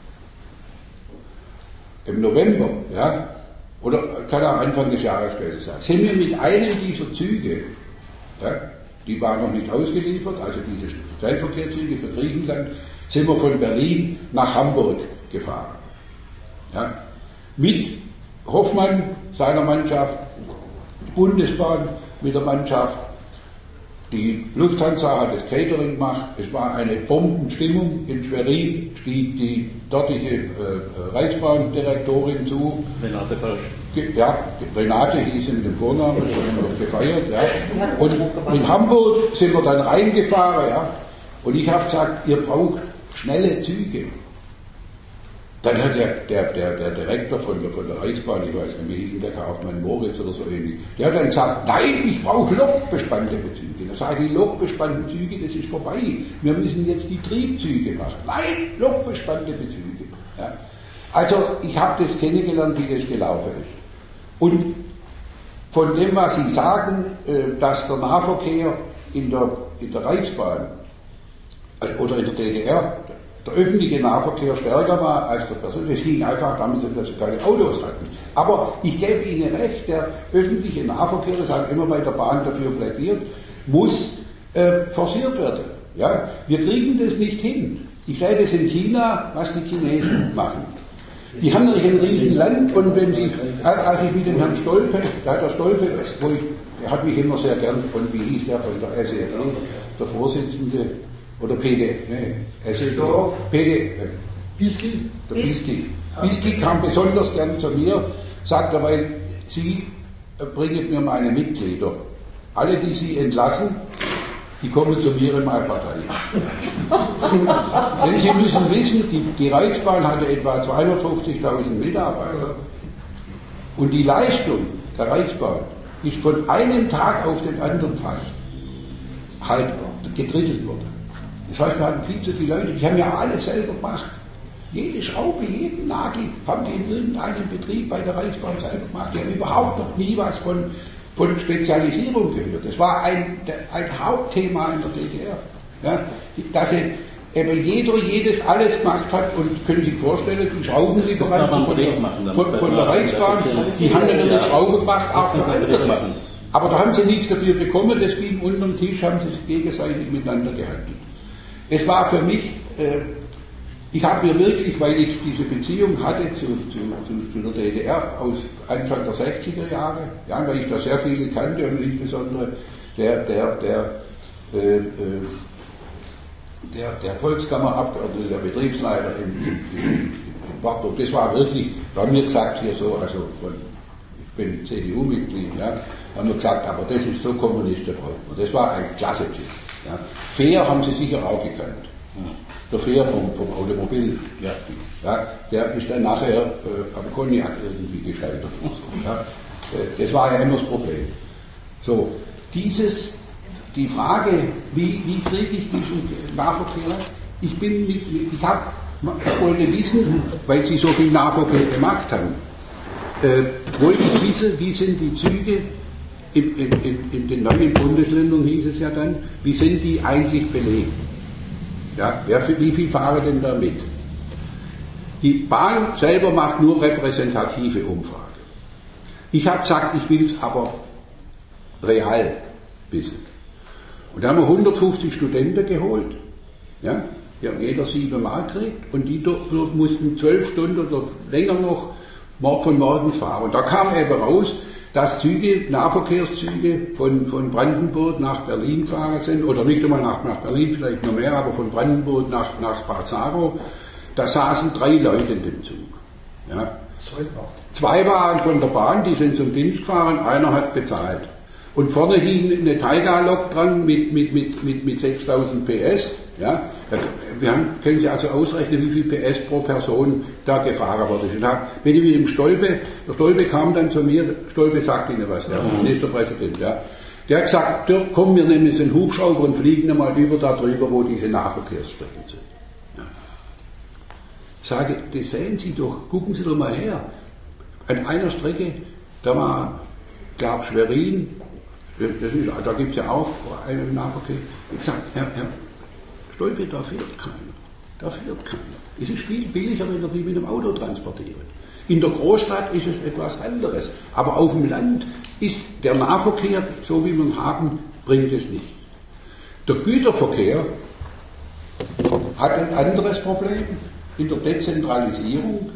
im November, ja, oder kann auch Anfang des Jahres gewesen sein, sind wir mit einem dieser Züge, ja, die waren noch nicht ausgeliefert, also diese Schnellverkehrszüge für Griechenland, sind wir von Berlin nach Hamburg gefahren. Ja, mit Hoffmann, seiner Mannschaft, die Bundesbahn mit der Mannschaft, die Lufthansa hat das Catering gemacht, es war eine Bombenstimmung. In Schwerin stieg die dortige äh, Reichsbahndirektorin zu. Renate Fausch. Ja, Renate hieß sie mit dem Vornamen, das haben wir noch gefeiert. Ja. Und in Hamburg sind wir dann reingefahren, ja. Und ich habe gesagt, ihr braucht schnelle Züge. Dann hat der, der, der, der Direktor von der, von der Reichsbahn, ich weiß nicht, wie hieß der Kaufmann Moritz oder so ähnlich, der hat dann gesagt, nein, ich brauche lokbespannte Züge. Da sage ich, lokbespannte Züge, das ist vorbei. Wir müssen jetzt die Triebzüge machen. Nein, lokbespannte Züge. Ja. Also ich habe das kennengelernt, wie das gelaufen ist. Und von dem, was Sie sagen, dass der Nahverkehr in der, in der Reichsbahn oder in der D D R, der öffentliche Nahverkehr stärker war als der persönliche, das hing einfach damit, dass sie keine Autos hatten. Aber ich gebe Ihnen recht, der öffentliche Nahverkehr, das haben immer bei der Bahn dafür plädiert, muss äh, forciert werden. Ja? Wir kriegen das nicht hin. Ich sehe das in China, was die Chinesen machen. Die haben natürlich ein Riesenland, und wenn Sie, als ich mit dem Herrn Stolpe, der, der Stolpe, wo ich, der hat mich immer sehr gern, und wie hieß der von der S E D, der Vorsitzende, oder P D, ne, S E D, P D, Bisky. Der Bisky. Bisky kam besonders gern zu mir, sagte, weil Sie bringen mir meine Mitglieder. Alle, die Sie entlassen, die kommen zu mir in meine Partei. Denn Sie müssen wissen, die, die Reichsbahn hatte etwa zweihundertfünfzigtausend Mitarbeiter. Und die Leistung der Reichsbahn ist von einem Tag auf den anderen fast halb gedrittelt worden. Das heißt, wir hatten viel zu viele Leute, die haben ja alles selber gemacht. Jede Schraube, jeden Nagel haben die in irgendeinem Betrieb bei der Reichsbahn selber gemacht. Die haben überhaupt noch nie was von, von Spezialisierung gehört. Das war ein, ein Hauptthema in der D D R. Ja, dass eben jeder jedes alles gemacht hat, und können Sie sich vorstellen, die Schraubenlieferanten von der, von, von der Reichsbahn, die haben dann eine Schraube gemacht, auch für andere. Aber da haben sie nichts dafür bekommen, das ging unter den Tisch, haben sie sich gegenseitig miteinander gehandelt. Es war für mich, äh, ich habe mir wirklich, weil ich diese Beziehung hatte zu, zu, zu, zu der D D R aus Anfang der sechziger Jahre, ja, weil ich da sehr viele kannte, und insbesondere der, der, der, äh, der, der Volkskammerabgeordnete, der Betriebsleiter in, in, in, in Wartburg, das war wirklich, da haben wir gesagt, hier so, also von, ich bin C D U-Mitglied, ja, haben wir gesagt, aber das ist so Kommunist, der braucht man. Das war ein klasse Typ. Ja. Fehr haben Sie sicher auch gekannt. Der Fehr vom, vom Automobil. Ja. Ja, der ist dann nachher äh, am Cognac irgendwie gescheitert. Und so, ja. Das war ja immer das Problem. So, dieses, die Frage, wie, wie kriege ich diesen Nahverkehr? Ich bin mit, ich hab, ich wollte wissen, weil Sie so viel Nahverkehr gemacht haben, äh, wollte ich wissen, wie sind die Züge in, in, in, in den neuen Bundesländern, hieß es ja dann, wie sind die eigentlich belegt? Ja, wer, wie viel fahren denn da mit? Die Bahn selber macht nur repräsentative Umfrage. Ich habe gesagt, ich will es aber real wissen. Und da haben wir hundertfünfzig Studenten geholt. Ja, die haben jeder sieben Mark gekriegt, und die mussten zwölf Stunden oder länger noch von morgens fahren. Und da kam eben raus, dass Züge, Nahverkehrszüge von, von Brandenburg nach Berlin gefahren sind, oder nicht einmal nach, nach Berlin, vielleicht noch mehr, aber von Brandenburg nach, nach Spazzaro. Da saßen drei Leute in dem Zug. Ja. Zwei waren von der Bahn, die sind zum Dienst gefahren, einer hat bezahlt. Und vorne hing eine Taiga-Lok dran mit, mit, mit, mit, mit sechstausend P S. Ja. Wir haben, können Sie also ausrechnen, wie viel P S pro Person da gefahren wurde. Und wenn ich mit dem Stolpe, der Stolpe kam dann zu mir, Stolpe sagt Ihnen was, der mhm. Ministerpräsident, ja. Der hat gesagt, kommen wir nehmen jetzt einen Hubschrauber und fliegen einmal über da drüber, wo diese Nahverkehrsstrecken sind. Sage, das sehen Sie doch, gucken Sie doch mal her. An einer Strecke, da war, glaube Schwerin, das ist, da gibt es ja auch einen Nahverkehr. Ich sage, Herr, Herr Stolpe, da fährt keiner. Da fährt keiner. Es ist viel billiger, wenn wir die mit dem Auto transportieren. In der Großstadt ist es etwas anderes. Aber auf dem Land ist der Nahverkehr, so wie wir ihn haben, bringt es nicht. Der Güterverkehr hat ein anderes Problem. In der Dezentralisierung,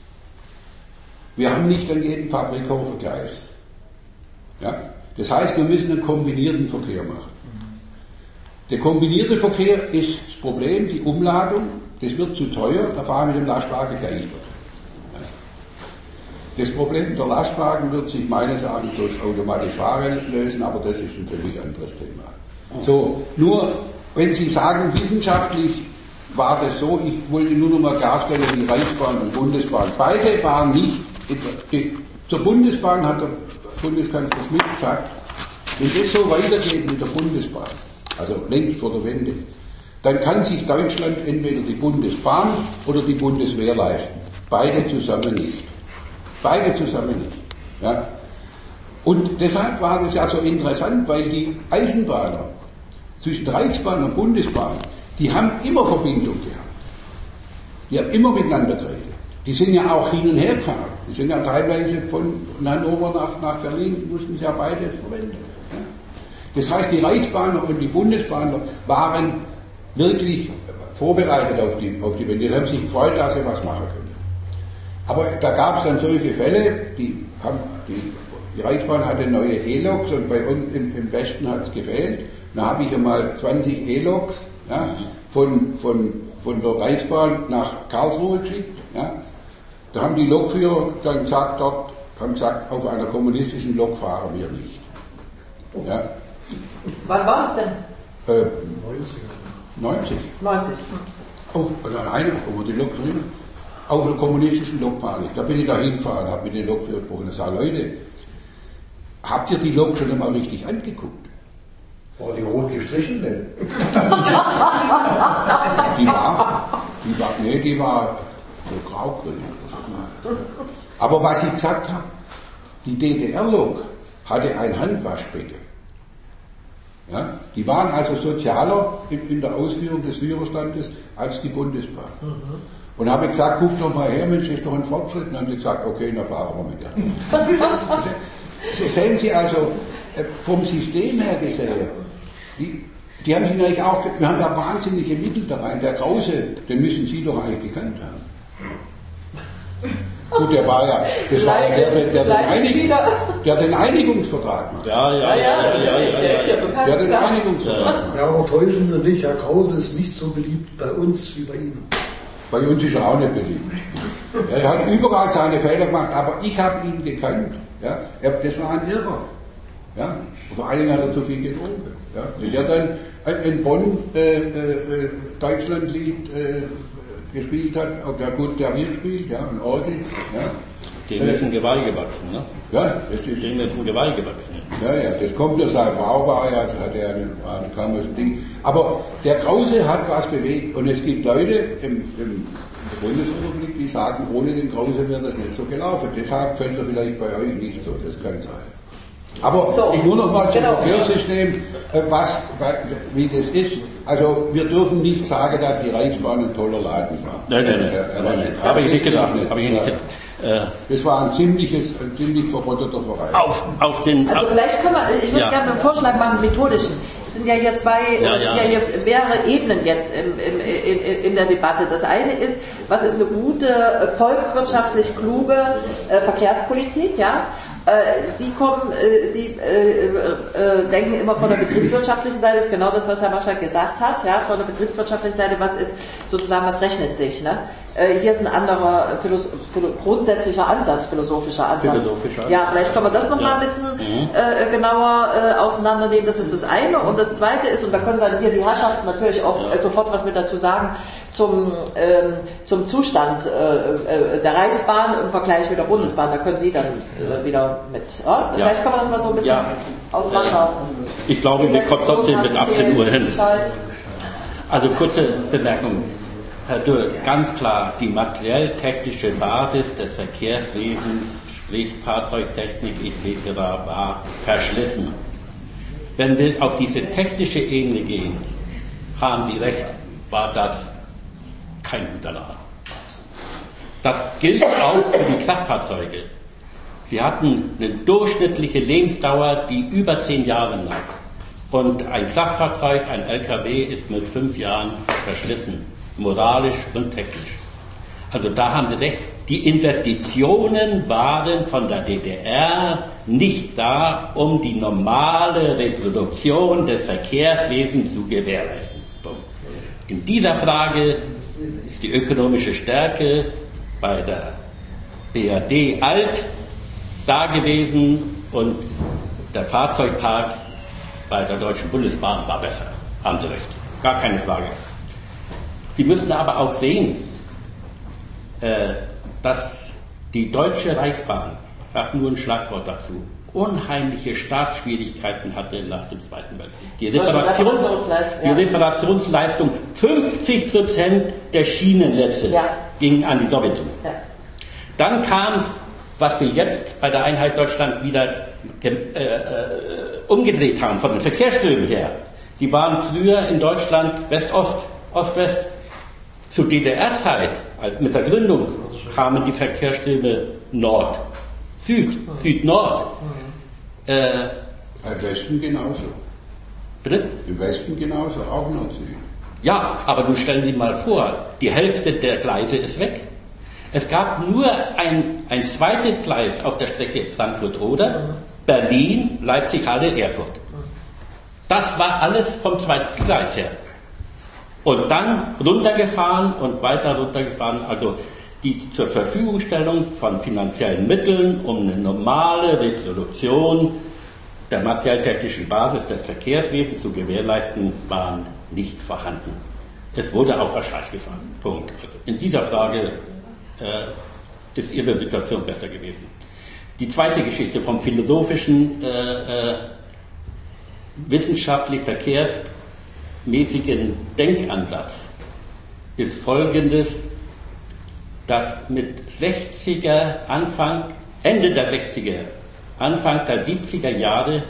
wir haben nicht an jedem Fabrikhof ein Gleis. Ja? Das heißt, wir müssen einen kombinierten Verkehr machen. Der kombinierte Verkehr ist das Problem, die Umladung, das wird zu teuer, da fahren wir mit dem Lastwagen gleich dort. Ja? Das Problem der Lastwagen wird sich meines Erachtens durch automatisches Fahren lösen, aber das ist ein völlig anderes Thema. So, nur wenn Sie sagen, wissenschaftlich war das so, ich wollte nur noch mal klarstellen, die Reichsbahn und Bundesbahn, beide waren nicht, die, zur Bundesbahn hat der Bundeskanzler Schmidt gesagt, wenn das so weitergeht mit der Bundesbahn, also längst vor der Wende, dann kann sich Deutschland entweder die Bundesbahn oder die Bundeswehr leisten. Beide zusammen nicht. Beide zusammen nicht. Ja. Und deshalb war das ja so interessant, weil die Eisenbahner zwischen Reichsbahn und Bundesbahn, die haben immer Verbindung gehabt. Die haben immer miteinander geredet. Die sind ja auch hin und her gefahren. Die sind ja teilweise von Hannover nach, nach Berlin, mussten sie ja beides verwenden. Ja. Das heißt, die Reichsbahner und die Bundesbahner waren wirklich vorbereitet auf die, auf die Wende. Die haben sich gefreut, dass sie was machen können. Aber da gab es dann solche Fälle, die haben, die, die Reichsbahn hatte neue E-Loks und bei uns im, im Westen hat es gefehlt. Da habe ich einmal zwanzig E-Loks, ja, von, von, von der Reichsbahn nach Karlsruhe geschickt. Ja. Da haben die Lokführer dann gesagt, dort haben gesagt, auf einer kommunistischen Lok fahren wir nicht. Ja. Wann war das denn? Äh, neunzig. neunzig. Auf eine, wo die Lok drin, auf einer kommunistischen Lok fahren ich. Da bin ich da hingefahren, habe mit den Lokführern gesprochen und sage, Leute, habt ihr die Lok schon einmal richtig angeguckt? War die rot gestrichen? Nee. Die war, die war, nee, die war so grau-grün. Aber was ich gesagt habe, die D D R-Lok hatte ein Handwaschbecken. Ja, die waren also sozialer in, in der Ausführung des Führerstandes als die Bundesbahn. Mhm. Und habe gesagt, guck doch mal her, Mensch, das ist doch ein Fortschritt. Und dann haben sie gesagt, okay, dann fahren wir mit der. So sehen Sie also, vom System her gesehen, die, die haben sich natürlich auch, wir haben ja wahnsinnige Mittel da rein. Der Krause, den müssen Sie doch eigentlich gekannt haben. Gut, der war ja, das war ja der, der, der, den, Einig, der den Einigungsvertrag macht. Ja, ja, ja, ja, ja, ja, ja, der ist ja bekannt. Der den Einigungsvertrag macht. Ja, aber täuschen Sie nicht, Herr Krause ist nicht so beliebt bei uns wie bei Ihnen. Bei uns ist er auch nicht beliebt. Er hat überall seine Fehler gemacht, aber ich habe ihn gekannt. Ja? Er, das war ein Irrer. Ja? Vor allen Dingen hat er zu viel getrunken. Ja? Wenn er dann in Bonn äh, äh, Deutschlandlied äh, gespielt hat, der gut Klavier spielt, ja, ein Orgel. Ja. Dem ist ein Geweih gewachsen, ne? Ja, das ist, dem ist ein Geweih gewachsen. Ja, ja, das kommt, dass seine Frau war, ja, das hat er eine, kam aus dem Ding. Aber der Krause hat was bewegt und es gibt Leute im, im der Bundesrepublik, die sagen, ohne den Krause wäre das nicht so gelaufen. Deshalb fällt er vielleicht bei euch nicht so, das kann sein. Aber so, ich nur noch mal zum genau. Verkehrssystem, was, wie das ist. Also wir dürfen nicht sagen, dass die Reichsbahn ein toller Laden war. Nein, nein, nein. Ja, nein, nein. Habe ich nicht gesagt. Habe ich nicht gesagt. Das war ein ziemliches, ein ziemlich verrotteter Verein. Auf, auf den, also vielleicht können wir, ich würde ja. gerne einen Vorschlag machen, methodischen. Es sind ja hier zwei, ja, es sind ja. ja hier mehrere Ebenen jetzt im, im, in, in der Debatte. Das eine ist, was ist eine gute, volkswirtschaftlich kluge äh, Verkehrspolitik, ja? Äh, Sie kommen, äh, Sie äh, äh, denken immer von der betriebswirtschaftlichen Seite, das ist genau das, was Herr Maschak gesagt hat, ja, von der betriebswirtschaftlichen Seite, was ist sozusagen, was rechnet sich, ne? Äh, hier ist ein anderer Philosoph- philo- grundsätzlicher Ansatz, philosophischer Ansatz. Philosophischer. Ja, vielleicht können wir das nochmal Ja. ein bisschen äh, genauer äh, auseinandernehmen, das ist das eine. Und das zweite ist, und da können dann hier die Herrschaften natürlich auch Ja. äh, sofort was mit dazu sagen, zum, ähm, zum Zustand äh, äh, der Reichsbahn im Vergleich mit der Bundesbahn, da können Sie dann äh, wieder mit. Ja? Ja. Vielleicht können wir das mal so ein bisschen Ja. auseinander. Ich glaube, wir kommen trotzdem mit achtzehn Uhr hin. Also kurze Bemerkung. Herr Dürr, ganz klar, die materiell-technische Basis des Verkehrswesens, sprich Fahrzeugtechnik et cetera, war verschlissen. Wenn wir auf diese technische Ebene gehen, haben Sie recht, war das kein guter Laden. Das gilt auch für die Kraftfahrzeuge. Sie hatten eine durchschnittliche Lebensdauer, die über zehn Jahre lag. Und ein Kraftfahrzeug, ein L K W, ist mit fünf Jahren verschlissen, moralisch und technisch. Also da haben Sie recht, die Investitionen waren von der D D R nicht da, um die normale Reproduktion des Verkehrswesens zu gewährleisten. In dieser Frage ist die ökonomische Stärke bei der B R D alt da gewesen und der Fahrzeugpark bei der Deutschen Bundesbahn war besser. Haben Sie recht, gar keine Frage. Sie müssen aber auch sehen, äh, dass die Deutsche Reichsbahn, ich sage nur ein Schlagwort dazu, unheimliche Startschwierigkeiten hatte nach dem Zweiten Weltkrieg. Die, Reparations, die Reparationsleistung, fünfzig Prozent der Schienennetze ja. gingen an die Sowjetunion. Ja. Dann kam, was wir jetzt bei der Einheit Deutschland wieder äh, äh, umgedreht haben, von den Verkehrsströmen her. Die waren früher in Deutschland West-Ost, Ost-West. Zur D D R-Zeit, also mit der Gründung, kamen die Verkehrsströme Nord-Süd, Süd-Nord. Äh, Im Westen genauso. Bitte? Im Westen genauso, auch Nord-Süd. Ja, aber nun stellen Sie mal vor, die Hälfte der Gleise ist weg. Es gab nur ein, ein zweites Gleis auf der Strecke Frankfurt-Oder, Berlin, Leipzig, Halle, Erfurt. Das war alles vom zweiten Gleis her. Und dann runtergefahren und weiter runtergefahren, also die zur Verfügungstellung von finanziellen Mitteln, um eine normale Reproduktion der materiell-technischen Basis des Verkehrswesens zu gewährleisten, waren nicht vorhanden. Es wurde auf Verschleiß gefahren. Punkt. Also in dieser Frage äh, ist Ihre Situation besser gewesen. Die zweite Geschichte vom philosophischen, äh, äh, wissenschaftlich-verkehrs mäßigen Denkansatz ist folgendes, dass mit sechziger Anfang, Ende der sechziger, Anfang der siebziger Jahre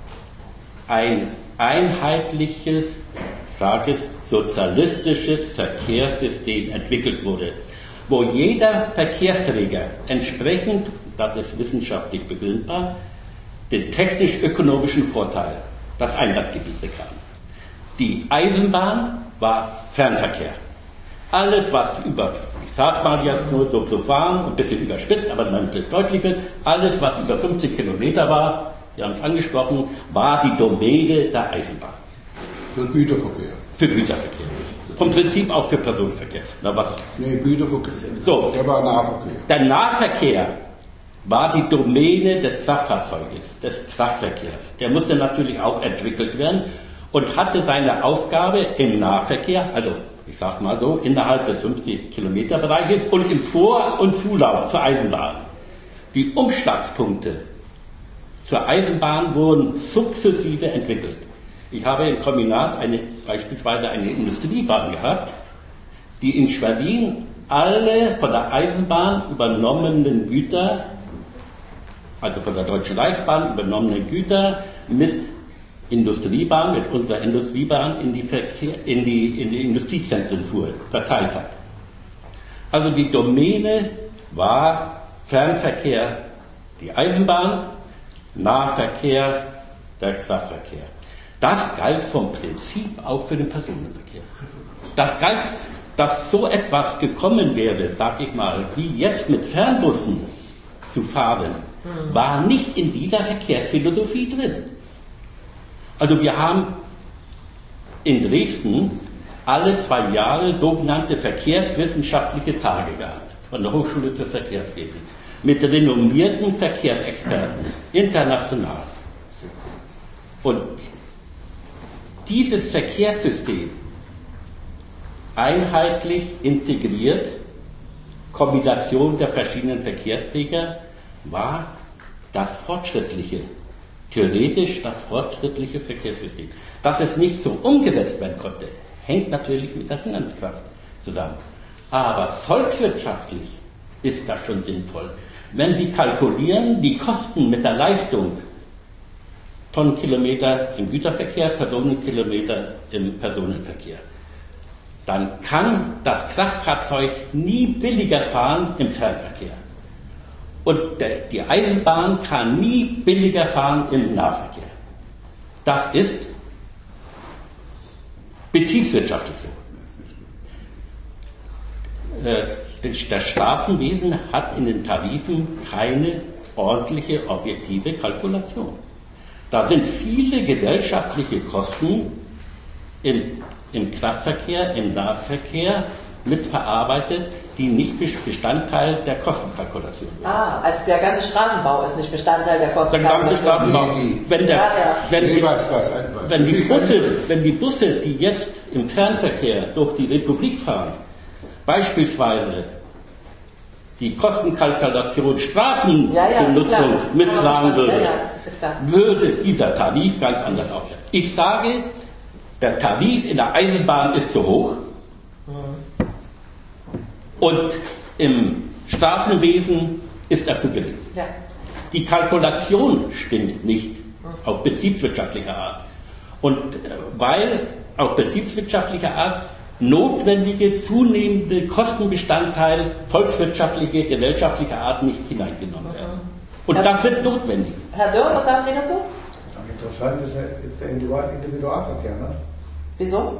ein einheitliches, ich sage es, sozialistisches Verkehrssystem entwickelt wurde, wo jeder Verkehrsträger entsprechend, das ist wissenschaftlich begründbar, den technisch-ökonomischen Vorteil, das Einsatzgebiet bekam. Die Eisenbahn war Fernverkehr. Alles, was über, ich sage es mal jetzt nur so profan, ein bisschen überspitzt, aber damit es deutlich wird, alles, was über fünfzig Kilometer war, Sie haben es angesprochen, war die Domäne der Eisenbahn. Für Güterverkehr. Für Güterverkehr. Vom Prinzip auch für Personenverkehr. Na, was? Nee, Güterverkehr. So. Der war Nahverkehr. Der Nahverkehr war die Domäne des Kraftfahrzeuges, des Kraftverkehrs. Der musste natürlich auch entwickelt werden und hatte seine Aufgabe im Nahverkehr, also ich sage mal so, innerhalb des fünfzig Kilometer Bereiches und im Vor- und Zulauf zur Eisenbahn. Die Umschlagspunkte zur Eisenbahn wurden sukzessive entwickelt. Ich habe im Kombinat eine, beispielsweise eine Industriebahn gehabt, die in Schwerin alle von der Eisenbahn übernommenen Güter, also von der Deutschen Reichsbahn übernommenen Güter mit Industriebahn, mit unserer Industriebahn in die, Verkehr, in die, in die Industriezentren fuhr, verteilt hat. Also die Domäne war Fernverkehr, die Eisenbahn, Nahverkehr, der Kraftverkehr. Das galt vom Prinzip auch für den Personenverkehr. Das galt, dass so etwas gekommen wäre, sag ich mal, wie jetzt mit Fernbussen zu fahren, war nicht in dieser Verkehrsphilosophie drin. Also wir haben in Dresden alle zwei Jahre sogenannte verkehrswissenschaftliche Tage gehabt, von der Hochschule für Verkehrswesen, mit renommierten Verkehrsexperten, international. Und dieses Verkehrssystem einheitlich integriert, Kombination der verschiedenen Verkehrsträger, war das fortschrittliche, theoretisch das fortschrittliche Verkehrssystem. Dass es nicht so umgesetzt werden konnte, hängt natürlich mit der Finanzkraft zusammen. Aber volkswirtschaftlich ist das schon sinnvoll. Wenn Sie kalkulieren, die Kosten mit der Leistung, Tonnenkilometer im Güterverkehr, Personenkilometer im Personenverkehr, dann kann das Kraftfahrzeug nie billiger fahren im Fernverkehr. Und der, die Eisenbahn kann nie billiger fahren im Nahverkehr. Das ist betriebswirtschaftlich so. Das Straßenwesen hat in den Tarifen keine ordentliche, objektive Kalkulation. Da sind viele gesellschaftliche Kosten im, im Kraftverkehr, im Nahverkehr mitverarbeitet, die nicht Bestandteil der Kostenkalkulation sind. Ah, also der ganze Straßenbau ist nicht Bestandteil der Kostenkalkulation. Der ganze Straßenbau. Wenn, der, ja, ja. wenn, Nee, die, was, was, was. wenn, die Busse, wenn die Busse, die jetzt im Fernverkehr durch die Republik fahren, beispielsweise die Kostenkalkulation Straßenbenutzung Ja, ja, ist klar. mittragen würde, Ja, ja, ist klar. würde dieser Tarif ganz anders aussehen. Ich sage, der Tarif in der Eisenbahn ist zu hoch und im Straßenwesen ist er zu gering. Ja. Die Kalkulation stimmt nicht auf betriebswirtschaftlicher Art. Und weil auf betriebswirtschaftlicher Art notwendige, zunehmende Kostenbestandteil volkswirtschaftliche, gesellschaftlicher Art nicht hineingenommen werden. Und Herr, das wird notwendig. Herr Dürr, was sagen Sie dazu? Interessant ist, ist der Individualverkehr, ne? Wieso?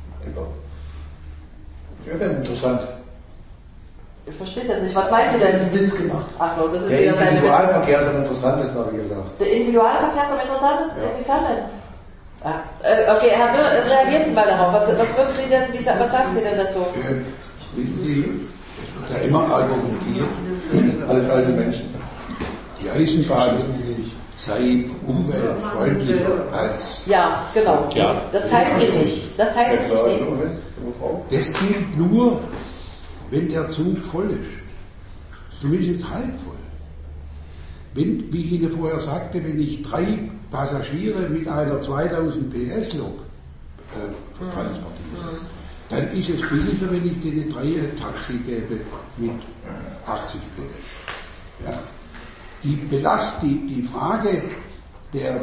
Ja, denn interessant. Ich verstehe es jetzt nicht. Was meinen Sie denn? Das ist ein Witz gemacht. Achso, das ist Der wieder seine Witz. Individualverkehr ist am interessantesten, habe ich gesagt. Der Individualverkehr ist am interessantesten? Ja. Inwiefern denn? Ah, äh, okay, Herr Dürr, reagieren Sie mal darauf. Was, was würden Sie denn, wie, was sagen Sie denn dazu? Äh, wissen Sie, es wird ja immer argumentiert, Alles alte Menschen. die Eisenbahn sei umweltfreundlicher als... Ja, genau. Ja. Das teilen Sie nicht. Das teilen Sie nicht. Nee. Das gilt nur, wenn der Zug voll ist. Zumindest halb voll. Wenn, wie ich Ihnen vorher sagte, wenn ich drei Passagiere mit einer zweitausend P S Lok äh, transportiere, dann ist es billiger, wenn ich denen drei ein Taxi gebe mit achtzig P S. Ja. Die, Belast, die, die Frage der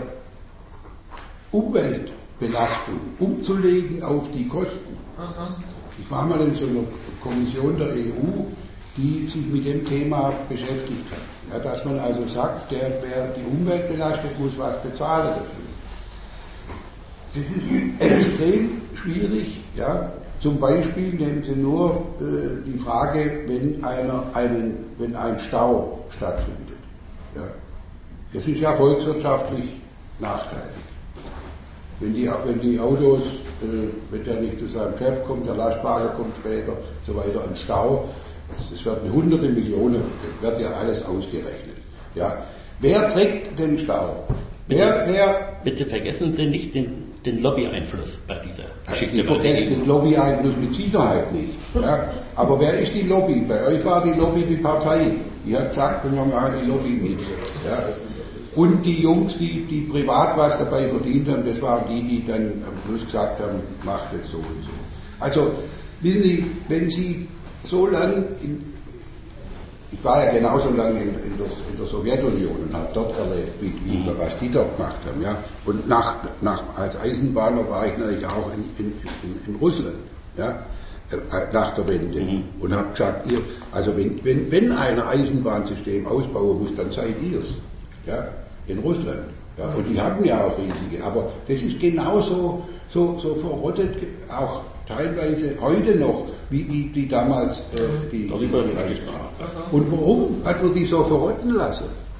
Umweltbelastung umzulegen auf die Kosten. Ich war mal in so einer Kommission der E U, die sich mit dem Thema beschäftigt hat. Ja, dass man also sagt, der, wer die Umwelt belastet, muss was bezahlen dafür. Das ist extrem schwierig. Ja. Zum Beispiel nehmen Sie nur äh, die Frage, wenn, einer einen, wenn ein Stau stattfindet. Ja. Das ist ja volkswirtschaftlich nachteilig. Wenn die, wenn die Autos, äh, wenn der nicht zu seinem Chef kommt, der Lastwagen kommt später, so weiter, ein Stau, es wird eine hunderte Millionen, wird ja alles ausgerechnet. Ja. Wer trägt den Stau? Wer, wer, Bitte vergessen Sie nicht den, den Lobby-Einfluss bei dieser Geschichte. ich vergesse den Lobby-Einfluss mit Sicherheit nicht. Ja. Aber wer ist die Lobby? Bei euch war die Lobby die Partei. Die hat gesagt, wir machen die Lobby mit. Ja. Und die Jungs, die, die privat was dabei verdient haben, das waren die, die dann am Schluss gesagt haben, macht es so und so. Also, wissen Sie, wenn Sie so lang, in, ich war ja genauso lange in, in, der, in der Sowjetunion und habe dort erlebt, wie, wie, was die dort gemacht haben. Ja. Und nach, nach, als Eisenbahner war ich natürlich auch in, in, in, in Russland, ja, nach der Wende. Mhm. Und habe gesagt, ihr, also wenn, wenn, wenn ein Eisenbahnsystem ausbauen muss, dann seid ihr es. Ja, in Russland. Ja, und die hatten ja auch riesige. Aber das ist genauso so, so verrottet, auch teilweise heute noch, wie, wie, wie damals äh, die, die, die Reichsbahn. Und warum hat man die so verrotten lassen?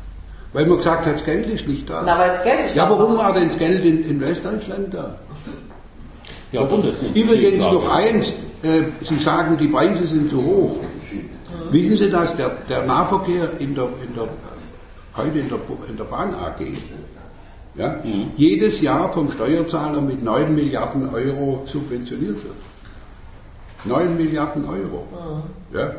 Weil man gesagt hat, das Geld ist nicht da. Na, weil das Geld ist ja, da. warum war denn das Geld in, in Westdeutschland da? Ja, das ist nicht Übrigens viel, noch eins, äh, Sie sagen, die Preise sind zu hoch. Mhm. Wissen Sie, dass der, der Nahverkehr in der, in der, heute in der, in der Bahn A G ja, mhm. jedes Jahr vom Steuerzahler mit neun Milliarden Euro subventioniert wird? neun Milliarden Euro. Mhm. Ja.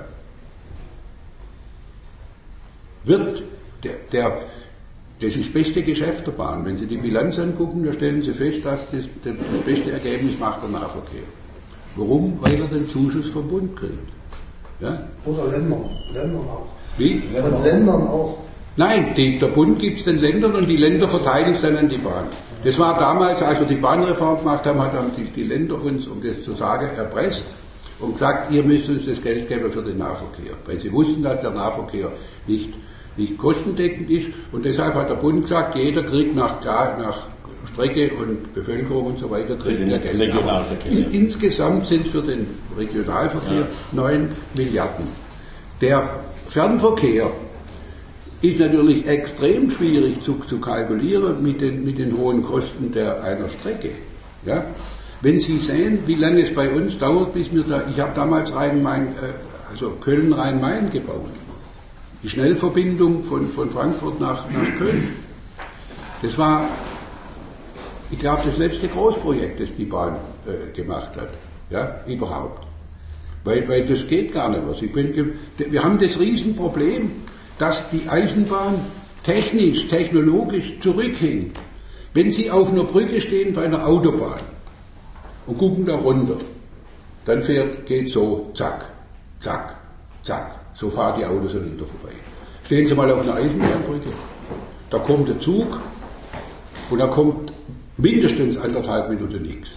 Wird der, der, das ist das beste Geschäft der Bahn. Wenn Sie die Bilanz angucken, da stellen Sie fest, dass das, das, das beste Ergebnis macht der Nahverkehr. Warum? Weil er den Zuschuss vom Bund kriegt. Ja? Oder Ländern. Ländern auch. Wie? Von Ländern auch. Nein, die, der Bund gibt es den Ländern und die Länder verteilen es dann an die Bahn. Das war damals, als wir die Bahnreform gemacht haben, hat dann die, die Länder uns, um das zu sagen, erpresst und gesagt, ihr müsst uns das Geld geben für den Nahverkehr. Weil sie wussten, dass der Nahverkehr nicht, nicht kostendeckend ist. Und deshalb hat der Bund gesagt, jeder kriegt nach, nach Strecke und Bevölkerung und so weiter, kriegt der Geld. In, insgesamt sind für den Regionalverkehr neun Milliarden. Der Fernverkehr ist natürlich extrem schwierig zu, zu kalkulieren mit den, mit den hohen Kosten der, einer Strecke. Ja? Wenn Sie sehen, wie lange es bei uns dauert, bis wir da, ich habe damals Rhein-Main, äh, also Köln-Rhein-Main gebaut. Die Schnellverbindung von, von Frankfurt nach, nach Köln. Das war, ich glaube, das letzte Großprojekt, das die Bahn äh, gemacht hat. Ja, überhaupt. Weil, weil das geht gar nicht mehr. Ich bin, wir haben das Riesenproblem, dass die Eisenbahn technisch, technologisch zurückhinkt. Wenn Sie auf einer Brücke stehen bei einer Autobahn und gucken da runter, dann fährt, geht so, zack, zack, zack. So fahren die Autos aneinander vorbei. Stehen Sie mal auf einer Eisenbahnbrücke, da kommt der Zug und da kommt mindestens anderthalb Minuten nichts.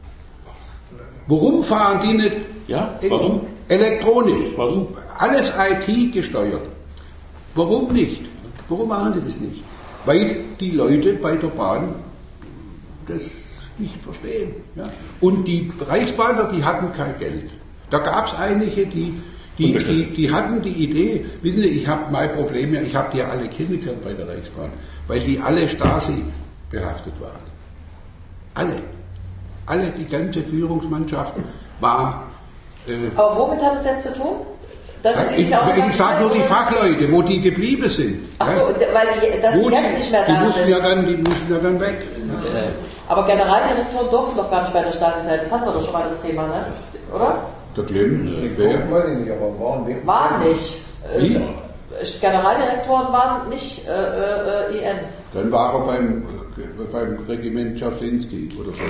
Warum fahren die nicht ja, warum? elektronisch? Warum? Alles I T gesteuert. Warum nicht? Warum machen sie das nicht? Weil die Leute bei der Bahn das nicht verstehen. Ja? Und die Reichsbahner, die hatten kein Geld. Da gab es einige, die, die, die, die hatten die Idee, wissen Sie, ich habe mein Problem, ich habe die ja alle kennengelernt bei der Reichsbahn, weil die alle Stasi behaftet waren. Alle. Alle, die ganze Führungsmannschaft war... Äh, Aber womit hat das jetzt zu tun? Ich, ich, ich sage nur die Fachleute, wo die geblieben sind. Ach so, ja? Weil die, dass wo die jetzt die, nicht mehr die da mussten sind. Ja dann, die mussten ja dann weg. Aber Generaldirektoren durften doch gar nicht bei der Stasi sein. Das hatten wir doch schon mal das Thema, ne? Oder? Der Klemm? Die durften wir nicht, aber waren die? Waren nicht. Wie? Äh, Generaldirektoren waren nicht äh, äh, I Ms. Dann war er beim, beim Regiment Czersinski oder so.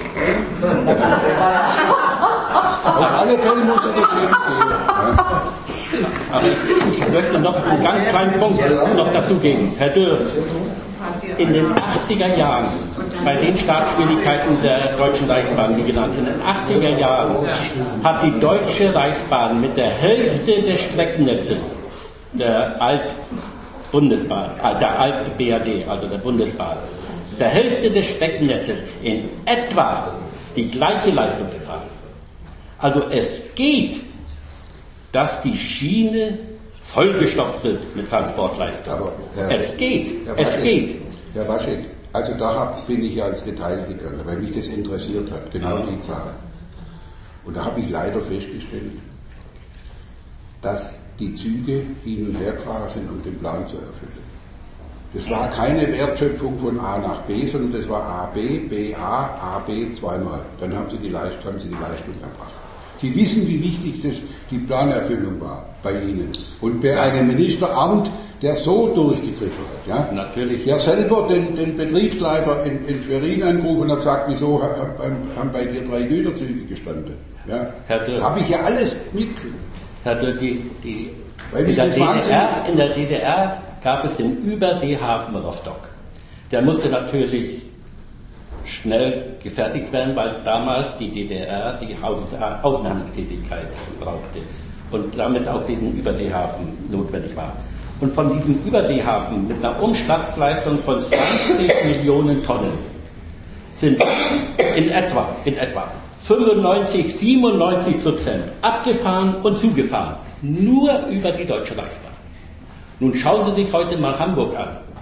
Auf alle Fälle musste der Klemm gehen. Ja. Aber ich, ich möchte noch einen ganz kleinen Punkt noch dazugeben. Herr Dürr, in den achtziger Jahren, bei den Startschwierigkeiten der Deutschen Reichsbahn, wie genannt, in den achtziger Jahren hat die Deutsche Reichsbahn mit der Hälfte des Streckennetzes der Alt-Bundesbahn, der Alt-B R D, also der Bundesbahn, der Hälfte des Streckennetzes in etwa die gleiche Leistung gefahren. Also es geht, dass die Schiene vollgestopft wird mit Transportleistung. Aber, Herr, es geht, Herr es Waschek, geht. Herr Waschek, also da hab, bin ich ja ins Detail gegangen, weil mich das interessiert hat, genau die Zahlen. Und da habe ich leider festgestellt, dass die Züge hin und her gefahren sind, um den Plan zu erfüllen. Das war keine Wertschöpfung von A nach B, sondern das war A, B, B, A, A, B zweimal. Dann haben sie die Leistung, haben sie die Leistung erbracht. Sie wissen, wie wichtig das, die Planerfüllung war bei Ihnen. Und bei einem Ministeramt, der so durchgegriffen hat, ja? Natürlich. Der selber den, den Betriebsleiter in, in Schwerin angerufen und hat gesagt, wieso haben, haben bei dir drei Güterzüge gestanden? Ja? Habe ich ja alles mitgekriegt. Herr Dürr, die, die, Weil in, der das D D R, Wahnsinn- in der D D R gab es den Überseehafen Rostock. Der musste natürlich schnell gefertigt werden, weil damals die D D R die Außen- Außenhandelstätigkeit brauchte und damit auch diesen Überseehafen notwendig war. Und von diesem Überseehafen mit einer Umschlagsleistung von zwanzig Millionen Tonnen sind in etwa, in etwa fünfundneunzig, siebenundneunzig Prozent abgefahren und zugefahren. Nur über die Deutsche Reichsbahn. Nun schauen Sie sich heute mal Hamburg an.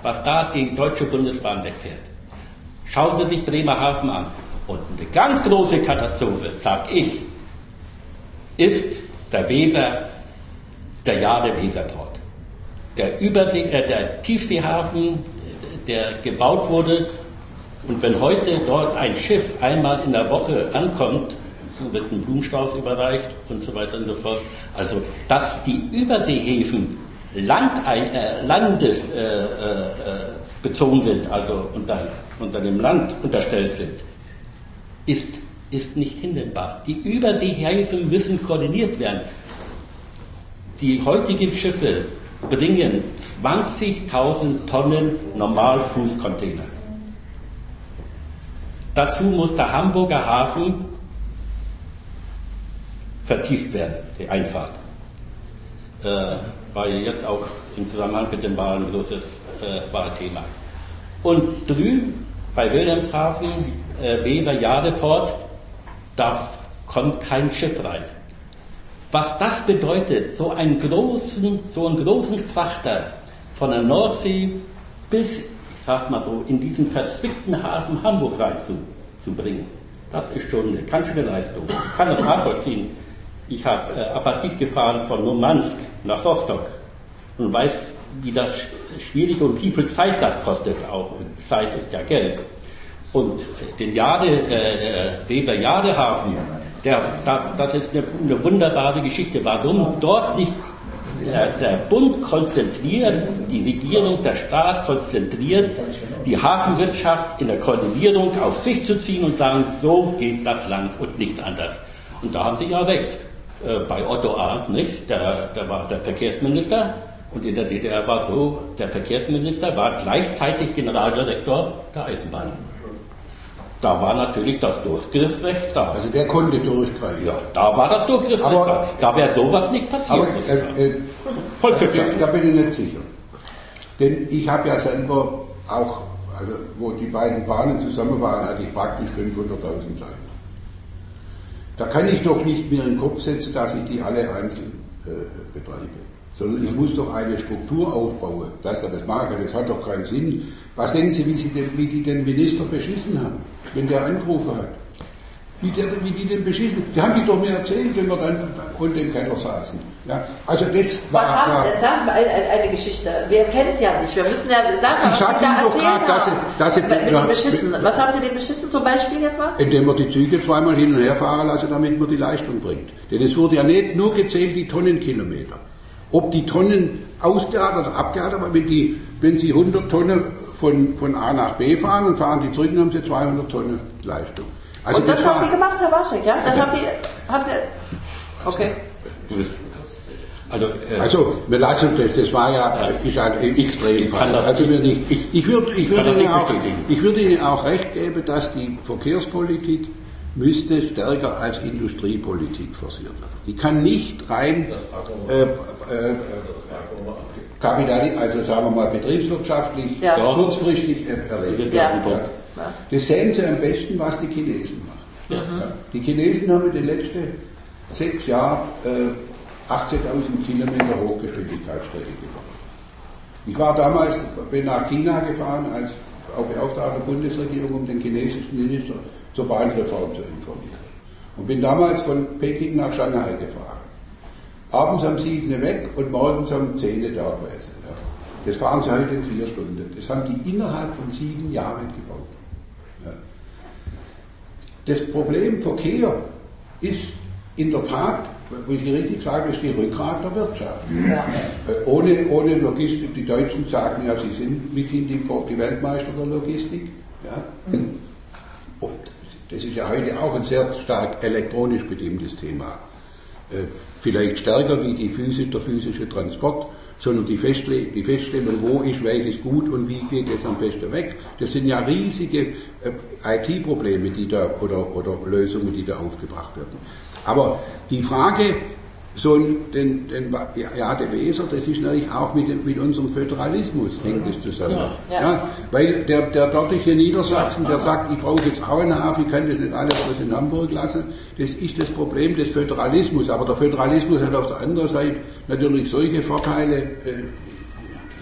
was da die Deutsche Bundesbahn wegfährt. Schauen Sie sich Bremerhaven an. Und eine ganz große Katastrophe, sag ich, ist der Weser, der Jade-Weserport. Der Übersee, äh, der Tiefseehafen, der gebaut wurde, und wenn heute dort ein Schiff einmal in der Woche ankommt, so wird ein Blumenstrauß überreicht und so weiter und so fort. Also, dass die Überseehäfen Land, äh, landesbezogen äh, äh, sind, also unter, unter dem Land unterstellt sind, ist, ist nicht hinnehmbar. Die Überseehäfen müssen koordiniert werden. Die heutigen Schiffe bringen zwanzigtausend Tonnen Normalfußcontainer. Dazu muss der Hamburger Hafen vertieft werden, die Einfahrt. Äh, war jetzt auch im Zusammenhang mit dem Wahlen ein großes äh, Wahlthema. Und drüben bei Wilhelmshaven, äh, Weser-Jadeport, da kommt kein Schiff rein. Was das bedeutet, so einen großen, so einen großen Frachter von der Nordsee bis, ich sag's mal so, in diesen verzwickten Hafen Hamburg rein zu, zu bringen, das ist schon eine ganz schöne Leistung. Ich kann das nachvollziehen. Ich habe äh, Apatit gefahren von Murmansk nach Rostock und weiß, wie das schwierig und wie viel Zeit das kostet auch. Und Zeit ist ja Geld. Und den Jade, äh, Weser-Jadehafen, der, das ist eine, eine wunderbare Geschichte. Warum dort nicht der, der Bund konzentriert, die Regierung, der Staat konzentriert, die Hafenwirtschaft in der Koordinierung auf sich zu ziehen und sagen, so geht das lang und nicht anders. Und da haben Sie ja recht. Äh, bei Otto Arndt, nicht? Der, der war der Verkehrsminister. Und in der D D R war so, der Verkehrsminister war gleichzeitig Generaldirektor der Eisenbahn. Da war natürlich das Durchgriffsrecht da. Also der konnte durchgreifen. Ja, da war das Durchgriffsrecht aber, da. Da wäre sowas nicht passiert. Aber äh, äh, Volkswirtschaft. Da bin ich nicht sicher. Denn ich habe ja selber auch, also wo die beiden Bahnen zusammen waren, hatte ich praktisch fünfhunderttausend Seiten. Da kann ich doch nicht mir in den Kopf setzen, dass ich die alle einzeln äh, betreibe. Sondern ich muss doch eine Struktur aufbauen, dass er das machen kann. Das hat doch keinen Sinn. Was denken Sie, wie, Sie den, wie die den Minister beschissen haben, wenn der angerufen hat? Wie, der, wie die den beschissen haben? Die haben die doch mir erzählt, wenn wir dann unter dem Keller saßen. Ja, also das war... Was haben Sie denn? Sagen Sie mal eine, eine, eine Geschichte. Wir kennen es ja nicht. Wir müssen ja sagen, was Sie da erzählt haben. Dass Sie, mit, mit ja, dem Beschissen. Mit, was haben Sie denn beschissen zum Beispiel jetzt mal? Indem man die Züge zweimal hin und her fahren lassen, damit man die Leistung bringt. Denn es wurde ja nicht nur gezählt, die Tonnenkilometer. Ob die Tonnen ausgeadert oder abgeadert, aber wenn, die, wenn Sie hundert Tonnen von, von A nach B fahren und fahren die zurück, dann haben Sie zweihundert Tonnen Leistung. Also und das, das haben Sie gemacht, Herr Waschek, ja? Das habt ihr, habt ihr, okay. Also, äh, also, wir lassen das, das war ja, äh, ist ein Extremfall. Also wir nicht. Ich, ich würde, ich würde Ihnen auch, ich würde Ihnen auch recht geben, dass die Verkehrspolitik müsste stärker als Industriepolitik forciert werden. Die kann nicht rein äh, äh, Kapital, also sagen wir mal betriebswirtschaftlich, ja. kurzfristig äh, erledigt werden. Ja. Ja. Das sehen Sie am besten, was die Chinesen machen. Ja. Ja. Die Chinesen haben in den letzten sechs Jahren äh, achtzehntausend Kilometer Hochgeschwindigkeitsstrecke gebaut. Ich war damals, bin nach China gefahren als Beauftragter der Bundesregierung, um den chinesischen Minister zur Bahnreform zu informieren. Und bin damals von Peking nach Shanghai gefahren. Abends um sieben weg und morgens um zehn dort gewesen. Ja. Das fahren sie heute in vier Stunden. Das haben die innerhalb von sieben Jahren gebaut. Ja. Das Problem Verkehr ist in der Tat, wie Sie richtig sagen, ist die Rückgrat der Wirtschaft. Ja. Ohne, ohne Logistik, die Deutschen sagen ja, sie sind mithin die, die Weltmeister der Logistik. Ja. Mhm. Und das ist ja heute auch ein sehr stark elektronisch bestimmtes Thema. Äh, vielleicht stärker wie die Physi- der physische Transport, sondern die, Festle- die Feststellung, wo ist welches Gut und wie geht es am besten weg. Das sind ja riesige äh, I T-Probleme, die da, oder, oder Lösungen, die da aufgebracht werden. Aber die Frage, so den, den, ja, der Weser, das ist natürlich auch mit, mit unserem Föderalismus hängt es zusammen. Ja, ja. Ja, weil der, der dortige Niedersachsen, der sagt, ich brauche jetzt auch einen Hafen, ich kann das nicht alles bloß in Hamburg lassen, das ist das Problem des Föderalismus. Aber der Föderalismus hat auf der anderen Seite natürlich solche Vorteile, äh,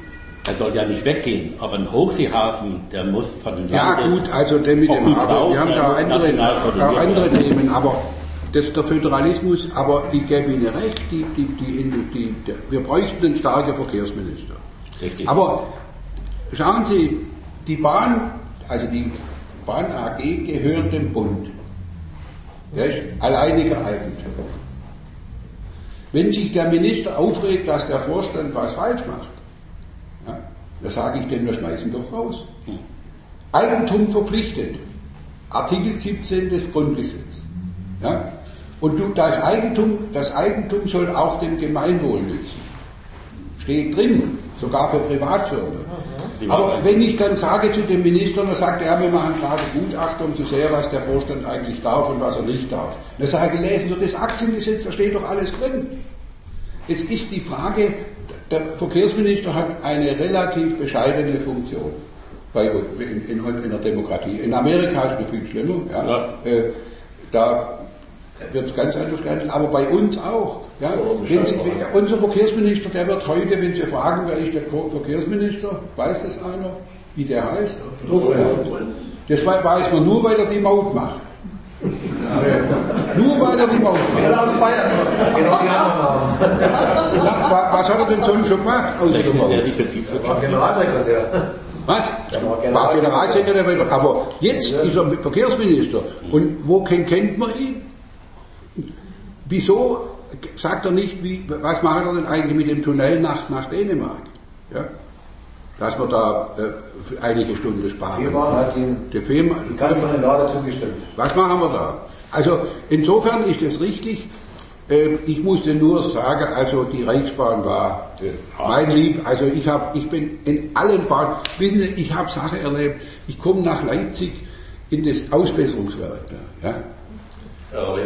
Er soll ja nicht weggehen, aber ein Hochseehafen, der muss von den Ja Landes- gut, also der mit dem Obhut Hafen, raus, wir haben der da muss andere, national auch koordiniert andere werden. Themen, aber das ist der Föderalismus, aber ich gebe Ihnen recht, die, die, die, die, die, wir bräuchten einen starken Verkehrsminister. Richtig. Aber schauen Sie, die Bahn, also die Bahn A G gehört dem Bund. Der ist alleiniger Eigentümer. Wenn sich der Minister aufregt, dass der Vorstand was falsch macht, ja, da sage ich dem, wir schmeißen doch raus. Hm. Eigentum verpflichtet. Artikel siebzehn des Grundgesetzes. Ja? Und du, das Eigentum, das Eigentum soll auch dem Gemeinwohl nützen. Steht drin, sogar für Privatfirmen. Mhm. Aber wenn ich dann sage zu dem Minister, und er sagt, ja, wir machen gerade Gutachten, um zu sehen, was der Vorstand eigentlich darf und was er nicht darf. Dann sage ich, lesen Sie das Aktiengesetz, da steht doch alles drin. Es ist die Frage, der Verkehrsminister hat eine relativ bescheidene Funktion bei, in, in, in der Demokratie. In Amerika ist es viel schlimmer. Ja. Ja. Äh, da wird es ganz anders gehandelt, aber bei uns auch. Ja. Wenn Sie, wenn, unser Verkehrsminister, der wird heute, wenn Sie fragen, wer ist der Verkehrsminister, weiß das einer, wie der heißt? Ja. Das weiß man nur, weil er die Maut macht. Ja. Nur weil er die Maut macht. Genau aus Bayern. Genau die anderen Namen. Na, was hat er denn sonst schon gemacht? Außer der Maut? Der Generalsekretär. Was? War Generalsekretär, aber jetzt ist er Verkehrsminister. Und wo kennt, kennt man ihn? Wieso sagt er nicht, wie, was macht er denn eigentlich mit dem Tunnel nach, nach Dänemark? Ja? Dass wir da äh, einige Stunden sparen. Firma hat ihm die Firma, die Kanzlerin gerade zugestimmt. Was machen wir da? Also insofern ist es richtig. Äh, ich musste nur sagen, also die Reichsbahn war äh, mein Lieb. Also ich habe, ich bin in allen Bahnen. Wissen Sie, ich habe Sachen erlebt. Ich komme nach Leipzig in das Ausbesserungswerk. Ja? R A W.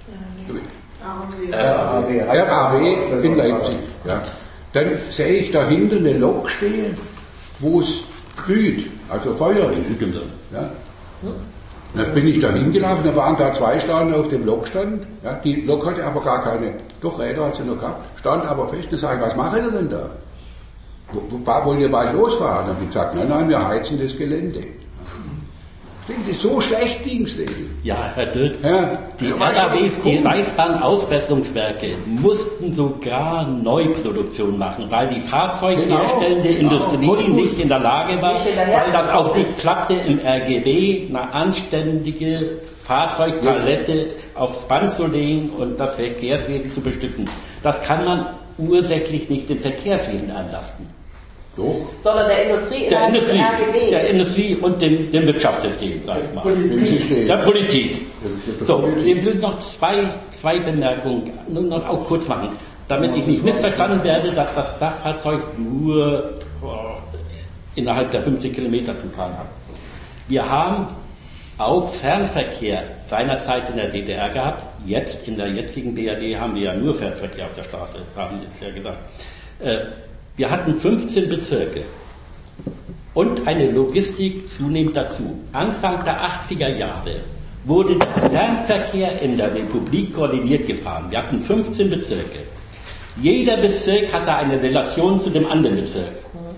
R A W in Leipzig. Ja. Dann sehe ich da hinten eine Lok stehen, wo es glüht, also Feuer ist. Ja. Dann bin ich da hingelaufen, da waren da zwei Standen auf dem Lokstand. Ja. Die Lok hatte aber gar keine, doch Räder hat sie noch gehabt, stand aber fest. Da sage ich, was macht ihr denn da? Wo, wo wollt ihr bald losfahren? Dann habe ich gesagt, nein, nein, wir heizen das Gelände. So schlecht ging es denen. Ja, Herr Dirk, ja, die R A Ws, die Reichsbahn-Ausbesserungswerke mussten sogar Neuproduktion machen, weil die fahrzeugherstellende genau, Industrie genau, nicht in der Lage war, weil das auch nicht klappte, im R G B eine anständige Fahrzeugpalette ja. aufs Band zu legen und das Verkehrswesen zu bestücken. Das kann man ursächlich nicht dem Verkehrswesen anlasten. Doch. Sondern der Industrie, der Industrie, R G B. der Industrie und dem, dem Wirtschaftssystem, sag ich mal. Politik. Der Politik. So, ich will noch zwei, zwei Bemerkungen nur noch auch kurz machen, damit ich nicht missverstanden werde, dass das Kraftfahrzeug nur oh, innerhalb der fünfzig Kilometer zu fahren hat. Wir haben auch Fernverkehr seinerzeit in der D D R gehabt. Jetzt, in der jetzigen B R D, haben wir ja nur Fernverkehr auf der Straße, haben Sie es ja gesagt. Äh, Wir hatten fünfzehn Bezirke und eine Logistik zunehmend dazu. Anfang der achtziger Jahre wurde der Fernverkehr in der Republik koordiniert gefahren. Wir hatten fünfzehn Bezirke. Jeder Bezirk hatte eine Relation zu dem anderen Bezirk.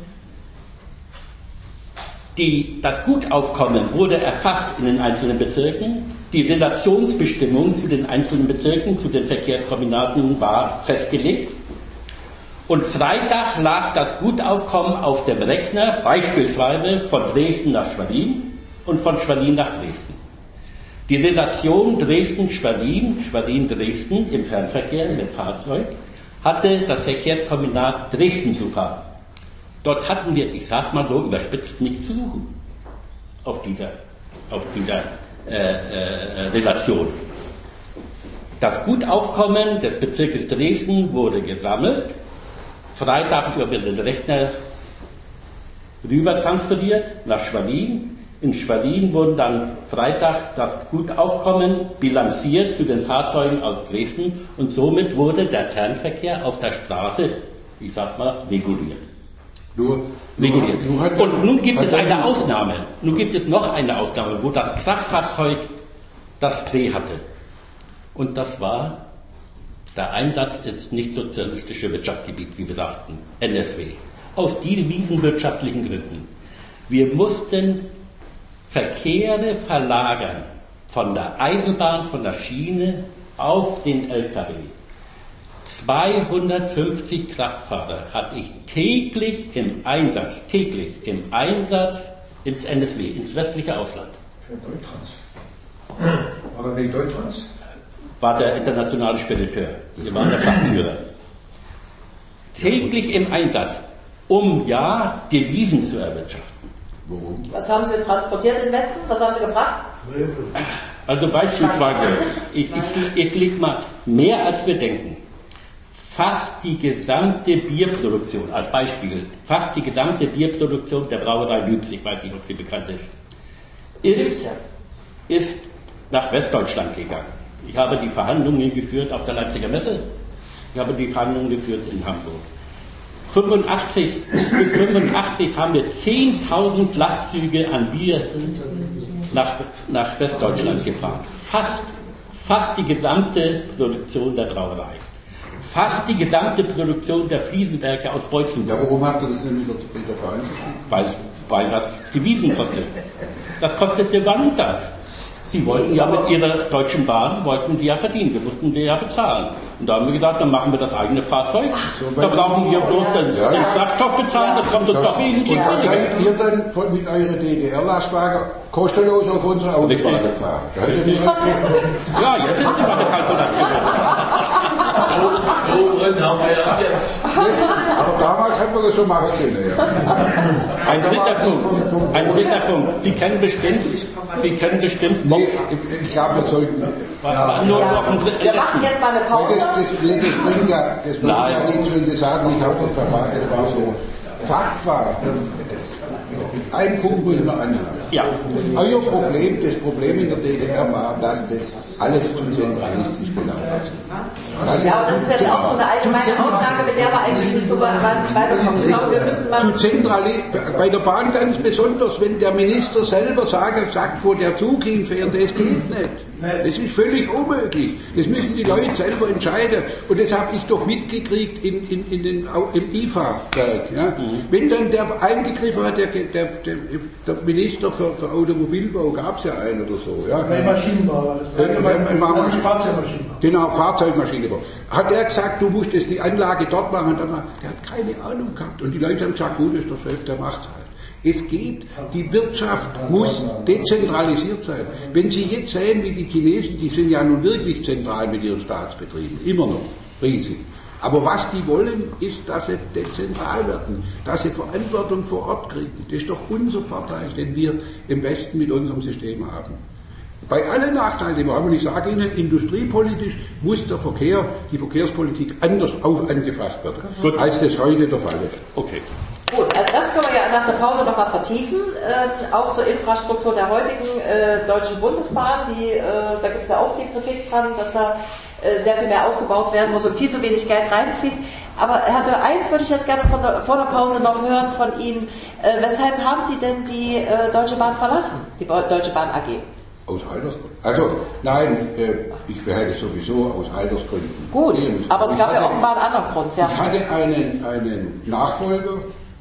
Die, das Gutaufkommen wurde erfasst in den einzelnen Bezirken. Die Relationsbestimmung zu den einzelnen Bezirken, zu den Verkehrskombinaten war festgelegt. Und Freitag lag das Gutaufkommen auf dem Rechner, beispielsweise von Dresden nach Schwerin und von Schwerin nach Dresden. Die Relation Dresden-Schwerin, Schwerin-Dresden im Fernverkehr mit Fahrzeug, hatte das Verkehrskombinat Dresden zu fahren. Dort hatten wir, ich sag's mal so überspitzt, nichts zu suchen auf dieser, auf dieser äh, äh, Relation. Das Gutaufkommen des Bezirkes Dresden wurde gesammelt, Freitag über den Rechner rüber transferiert nach Schwerin. In Schwerin wurden dann Freitag das Gutaufkommen bilanziert zu den Fahrzeugen aus Dresden und somit wurde der Fernverkehr auf der Straße, ich sag's mal, reguliert. Nur, reguliert. Nur hat, und nun gibt es eine Ausnahme. Nun gibt es noch eine Ausnahme, wo das Kraftfahrzeug das Play hatte. Und das war der Einsatz ins nicht-sozialistische Wirtschaftsgebiet, wie wir sagten, N S W. Aus diesen wirtschaftlichen Gründen. Wir mussten Verkehre verlagern von der Eisenbahn, von der Schiene auf den L K W. zweihundertfünfzig Kraftfahrer hatte ich täglich im Einsatz, täglich im Einsatz ins N S W, ins westliche Ausland. Für Deuttrans. War das wegen Deuttrans? War der internationale Spediteur. Wir waren der Frachtführer. Täglich im Einsatz, um ja Devisen zu erwirtschaften. Warum? Was haben Sie transportiert im Westen? Was haben Sie gebracht? Also beispielsweise, ich, ich, ich leg mal mehr als wir denken. Fast die gesamte Bierproduktion, als Beispiel, fast die gesamte Bierproduktion der Brauerei Lübs, ich weiß nicht, ob sie bekannt ist, ist, ist nach Westdeutschland gegangen. Ich habe die Verhandlungen geführt auf der Leipziger Messe, ich habe die Verhandlungen geführt in Hamburg. fünfundachtzig bis fünfundachtzig haben wir zehntausend Lastzüge an Bier nach, nach Westdeutschland gefahren. Fast, fast die gesamte Produktion der Brauerei. Fast die gesamte Produktion der Fliesenwerke aus Beutzen. Ja, warum habt ihr das denn wieder, wieder vereinzelt? Weil, weil das Devisen kostet. Das kostete Valuta. Sie wollten ja mit ihrer Deutschen Bahn, wollten sie ja verdienen, wir mussten sie ja bezahlen. Und da haben wir gesagt, dann machen wir das eigene Fahrzeug. So, da brauchen wir bloß den, ja, den ja. Kraftstoff bezahlen, das kommt uns doch wesentlich Und billiger. seid ihr dann von, mit eurer D D R-Lastwagen kostenlos auf unsere Autobahn gefahren? Ja, jetzt ist es mal eine Kalkulation. So drin haben wir das jetzt. Jetzt, aber damals haben wir das schon machen können. Ja. Ein dritter Punkt, ein dritter Punkt. Sie kennen bestimmt, Sie kennen bestimmt Nee, ich, ich glaube, wir sollten. war nur Ja. noch ein dritter. Wir machen jetzt mal eine Weil Pause. das, das, das, das bringt ja, das muss Nein. ja nichts, wenn Sie sagen, ich habe das verfahren, das war so. Fakt war, das, ein Punkt muss man anhaben. Ja. Euer Problem, das Problem in der D D R war, dass das alles zu zentralistisch gelaufen ist. Also, Ja, aber das ist jetzt auch so eine allgemeine Aussage, mit der wir eigentlich nicht so wahnsinnig weiterkommen. Ich glaube, wir müssen mal... zu zentrali- bei der Bahn ganz besonders, wenn der Minister selber sagt, sagt, wo der Zug hinfährt, das geht nicht. Das ist völlig unmöglich. Das müssen die Leute selber entscheiden. Und das habe ich doch mitgekriegt in, in, in den, im I F A-Werk. Ja. Mhm. Wenn dann der eingegriffen hat, der, der, der, der Minister für, für Automobilbau, gab es ja einen oder so. Ja. Bei Maschinenbau war das. Äh, äh, war Maschinen- Fahrzeugmaschinenbau. Genau, Fahrzeugmaschinenbau. Hat er gesagt, du musst das, die Anlage dort machen. Und dann, der hat keine Ahnung gehabt. Und die Leute haben gesagt, gut, das ist der Chef, der macht's halt. Es geht, die Wirtschaft muss dezentralisiert sein. Wenn Sie jetzt sehen, wie die Chinesen, die sind ja nun wirklich zentral mit ihren Staatsbetrieben, immer noch riesig. Aber was die wollen, ist, dass sie dezentral werden, dass sie Verantwortung vor Ort kriegen. Das ist doch unser Vorteil, den wir im Westen mit unserem System haben. Bei allen Nachteilen, die wir haben, und ich sage Ihnen, industriepolitisch muss der Verkehr, die Verkehrspolitik anders auf angefasst werden, Gut. als das heute der Fall ist. Okay. Gut, also das können wir ja nach der Pause nochmal vertiefen, ähm, auch zur Infrastruktur der heutigen äh, Deutschen Bundesbahn. Die, äh, da gibt es ja auch die Kritik dran, dass da äh, sehr viel mehr ausgebaut werden muss und viel zu wenig Geld reinfließt. Aber Herr Dörr, eins würde ich jetzt gerne von der, vor der Pause noch hören von Ihnen. Äh, weshalb haben Sie denn die äh, Deutsche Bahn verlassen, die Deutsche Bahn A G? Aus Altersgründen. Also, nein, äh, ich werde sowieso aus Altersgründen. Gut, gehen. aber es Ich gab ja hatte- offenbar einen anderen Grund, ja. Ich hatte einen, einen Nachfolger,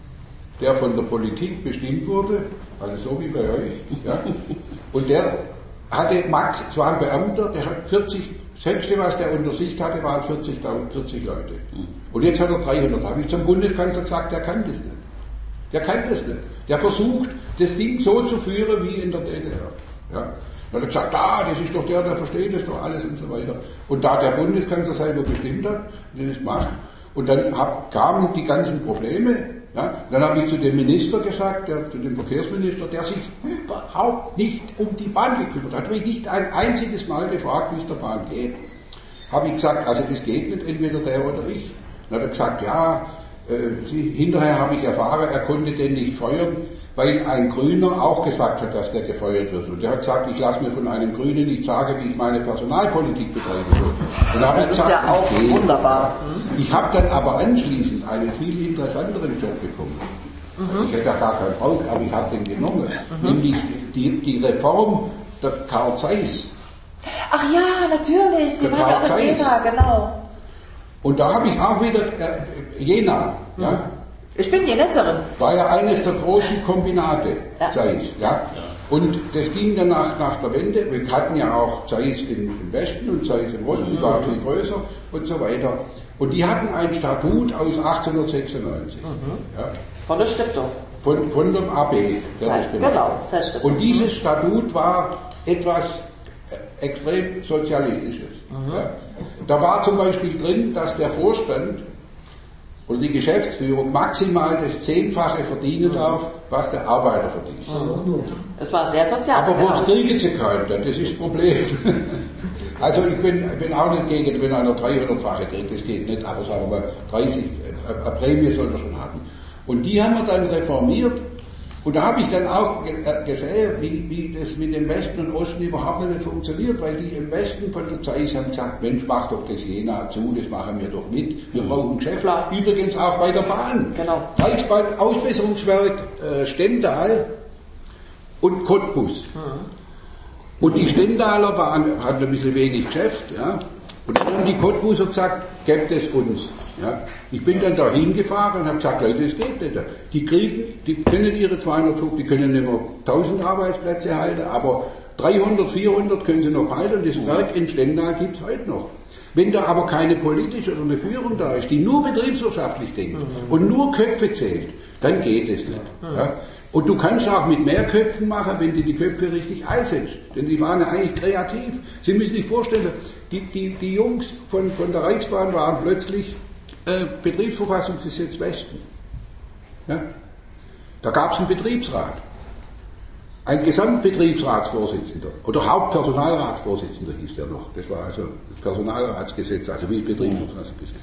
der von der Politik bestimmt wurde, also so wie bei euch, ja. Und der hatte Max, es war ein Beamter, der hat vierzig, das Höchste, was der unter sich hatte, waren vierzig, vierzig Leute. Und jetzt hat er dreihundert. Da habe ich zum Bundeskanzler gesagt, der kann das nicht. Der kann das nicht. Der versucht, das Ding so zu führen wie in der D D R. Ja. Dann hat er gesagt, ah, das ist doch der, der versteht das doch alles und so weiter. Und da der Bundeskanzler selber bestimmt hat, der das macht, und dann hab, kamen die ganzen Probleme, ja, dann habe ich zu dem Minister gesagt, der, zu dem Verkehrsminister, der sich überhaupt nicht um die Bahn gekümmert hat, mich nicht ein einziges Mal gefragt, wie es der Bahn geht. Habe ich gesagt, also das geht nicht, entweder der oder ich. Dann hat er gesagt, ja, äh, sie, hinterher habe ich erfahren, er konnte den nicht feuern, weil ein Grüner auch gesagt hat, dass der gefeuert wird. Und der hat gesagt, ich lasse mir von einem Grünen nicht sagen, wie ich meine Personalpolitik betreiben soll. Und dann habe ich Das gesagt, ist ja auch okay. wunderbar. Ich habe dann aber anschließend einen viel interessanteren Job bekommen. Also ich hätte ja gar keinen Brauch, aber ich habe den genommen. Mhm. Nämlich die, die Reform der Karl Zeiss. Ach ja, natürlich, Sie Der waren ja auch in Karl Zeiss. Jena, genau. Und da habe ich auch wieder, äh, Jena, ja, Ich bin die Netzerin. War ja eines der großen Kombinate, Ja. Zeiss. Ja? Und das ging dann nach, nach der Wende. Wir hatten ja auch Zeiss im, im Westen und Zeiss im Osten, die war viel größer und so weiter. Und die hatten ein Statut aus achtzehnhundertsechsundneunzig. Mhm. Ja? Von der Stiftung. Von, von dem A B. der Zeit, das gemacht genau, hat. Zeitstiftung. Und dieses Statut war etwas äh, extrem Sozialistisches. Mhm. Ja. Da war zum Beispiel drin, dass der Vorstand oder die Geschäftsführung maximal das Zehnfache verdienen darf, was der Arbeiter verdient. Mhm. Es war sehr sozial. Aber genau. wo kriegen sie keinen, das ist das Problem. Also ich bin, bin auch nicht gegen, wenn einer dreihundertfache kriegt, das geht nicht, aber sagen wir mal, dreißig, eine Prämie soll er schon haben. Und die haben wir dann reformiert. Und da habe ich dann auch gesehen, wie, wie das mit dem Westen und Osten überhaupt nicht funktioniert, weil die im Westen von der Zeiss haben gesagt, Mensch, mach doch das Jena zu, das machen wir doch mit, wir brauchen Geschäft. Klar. Übrigens auch bei der Bahn. Genau. Reichsbahn, Ausbesserungswerk äh, Stendal und Cottbus. Mhm. Und die Stendaler waren, hatten ein bisschen wenig Geschäft, ja. Und dann haben die Cottbuser gesagt, gebt es uns. Ja. Ich bin dann da hingefahren und habe gesagt, Leute, das geht nicht. Die kriegen, die können ihre zweihundertfünfzig, die können nicht mehr tausend Arbeitsplätze halten, aber dreihundert, vierhundert können sie noch halten und das Werk in Stendal gibt es heute noch. Wenn da aber keine politische oder eine Führung da ist, die nur betriebswirtschaftlich denkt mhm. und nur Köpfe zählt, dann geht es nicht. Mhm. Ja. Und du kannst auch mit mehr Köpfen machen, wenn du die Köpfe richtig einsetzt. Denn die waren ja eigentlich kreativ. Sie müssen sich vorstellen, die, die, die Jungs von, von der Reichsbahn waren plötzlich äh, Betriebsverfassungsgesetz Westen. Ja? Da gab es einen Betriebsrat. Ein Gesamtbetriebsratsvorsitzender oder Hauptpersonalratsvorsitzender hieß der noch. Das war also das Personalratsgesetz, also wie Betriebsverfassungsgesetz.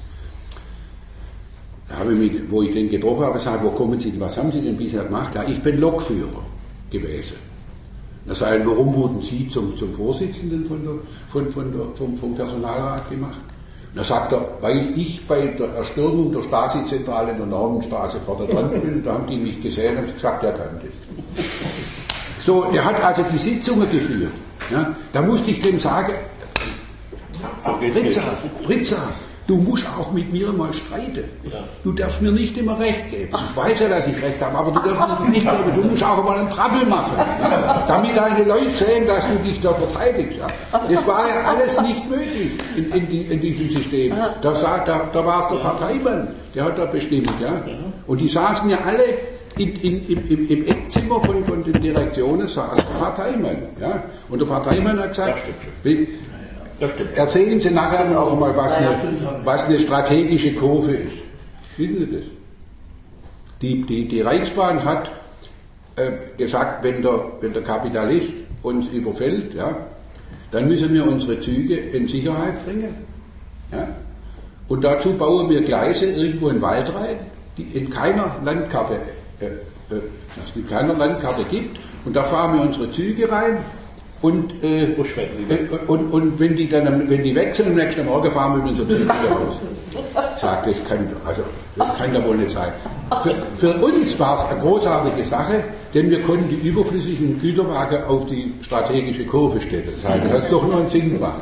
Da habe ich mich, wo ich den getroffen habe, gesagt, wo kommen Sie denn, was haben Sie denn bisher gemacht? Ja, ich bin Lokführer gewesen. Da sage ich, warum wurden Sie zum, zum Vorsitzenden von der, von, von der, vom, vom Personalrat gemacht? Da sagt er, weil ich bei der Erstürmung der Stasi-Zentrale in der Normenstraße vor der Wand bin, da haben die mich gesehen und gesagt, der kann das. So, der hat also die Sitzungen geführt. Ja, da musste ich dem sagen, Fritza, Fritza, du musst auch mit mir mal streiten. Du darfst mir nicht immer Recht geben. Ich weiß ja, dass ich Recht habe, aber du darfst mir nicht geben. Du musst auch mal einen Prabbel machen, ja, damit deine Leute sehen, dass du dich da verteidigst. Ja. Das war ja alles nicht möglich in, in, die, in diesem System. Da, da, da war es der Parteimann, der hat da bestimmt. Ja. Und die saßen ja alle in, in, im, im Eckzimmer von, von den Direktionen, saß der Parteimann. Ja. Und der Parteimann hat gesagt, wenn, erzählen Sie nachher auch mal, was eine, was eine strategische Kurve ist. Wissen Sie das? Die, die, die Reichsbahn hat äh, gesagt, wenn der, wenn der Kapitalist uns überfällt, ja, dann müssen wir unsere Züge in Sicherheit bringen. Ja? Und dazu bauen wir Gleise irgendwo in den Wald rein, die in keiner Landkarte, äh, äh, es in keiner Landkarte gibt. Und da fahren wir unsere Züge rein. Und, äh, äh, und, und wenn die dann, wenn die wechseln am nächsten Morgen fahren wir mit unserem Zug wieder raus. Sagt, das kann, also, das kann ja wohl nicht sein. Für, für uns war es eine großartige Sache, denn wir konnten die überflüssigen Güterwagen auf die strategische Kurve stellen. Das heißt, das hat doch noch einen Sinn gemacht.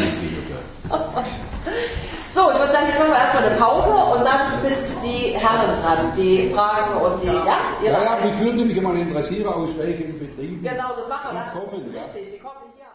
So, ich würde sagen, jetzt machen wir erstmal eine Pause und dann sind die Herren dran, die Fragen und die, ja? Ja, ja, mich würde mich mal interessieren, aus welchen Betrieben. Genau, das machen wir dann. Sie kommen, ja. Richtig, Sie kommen hier.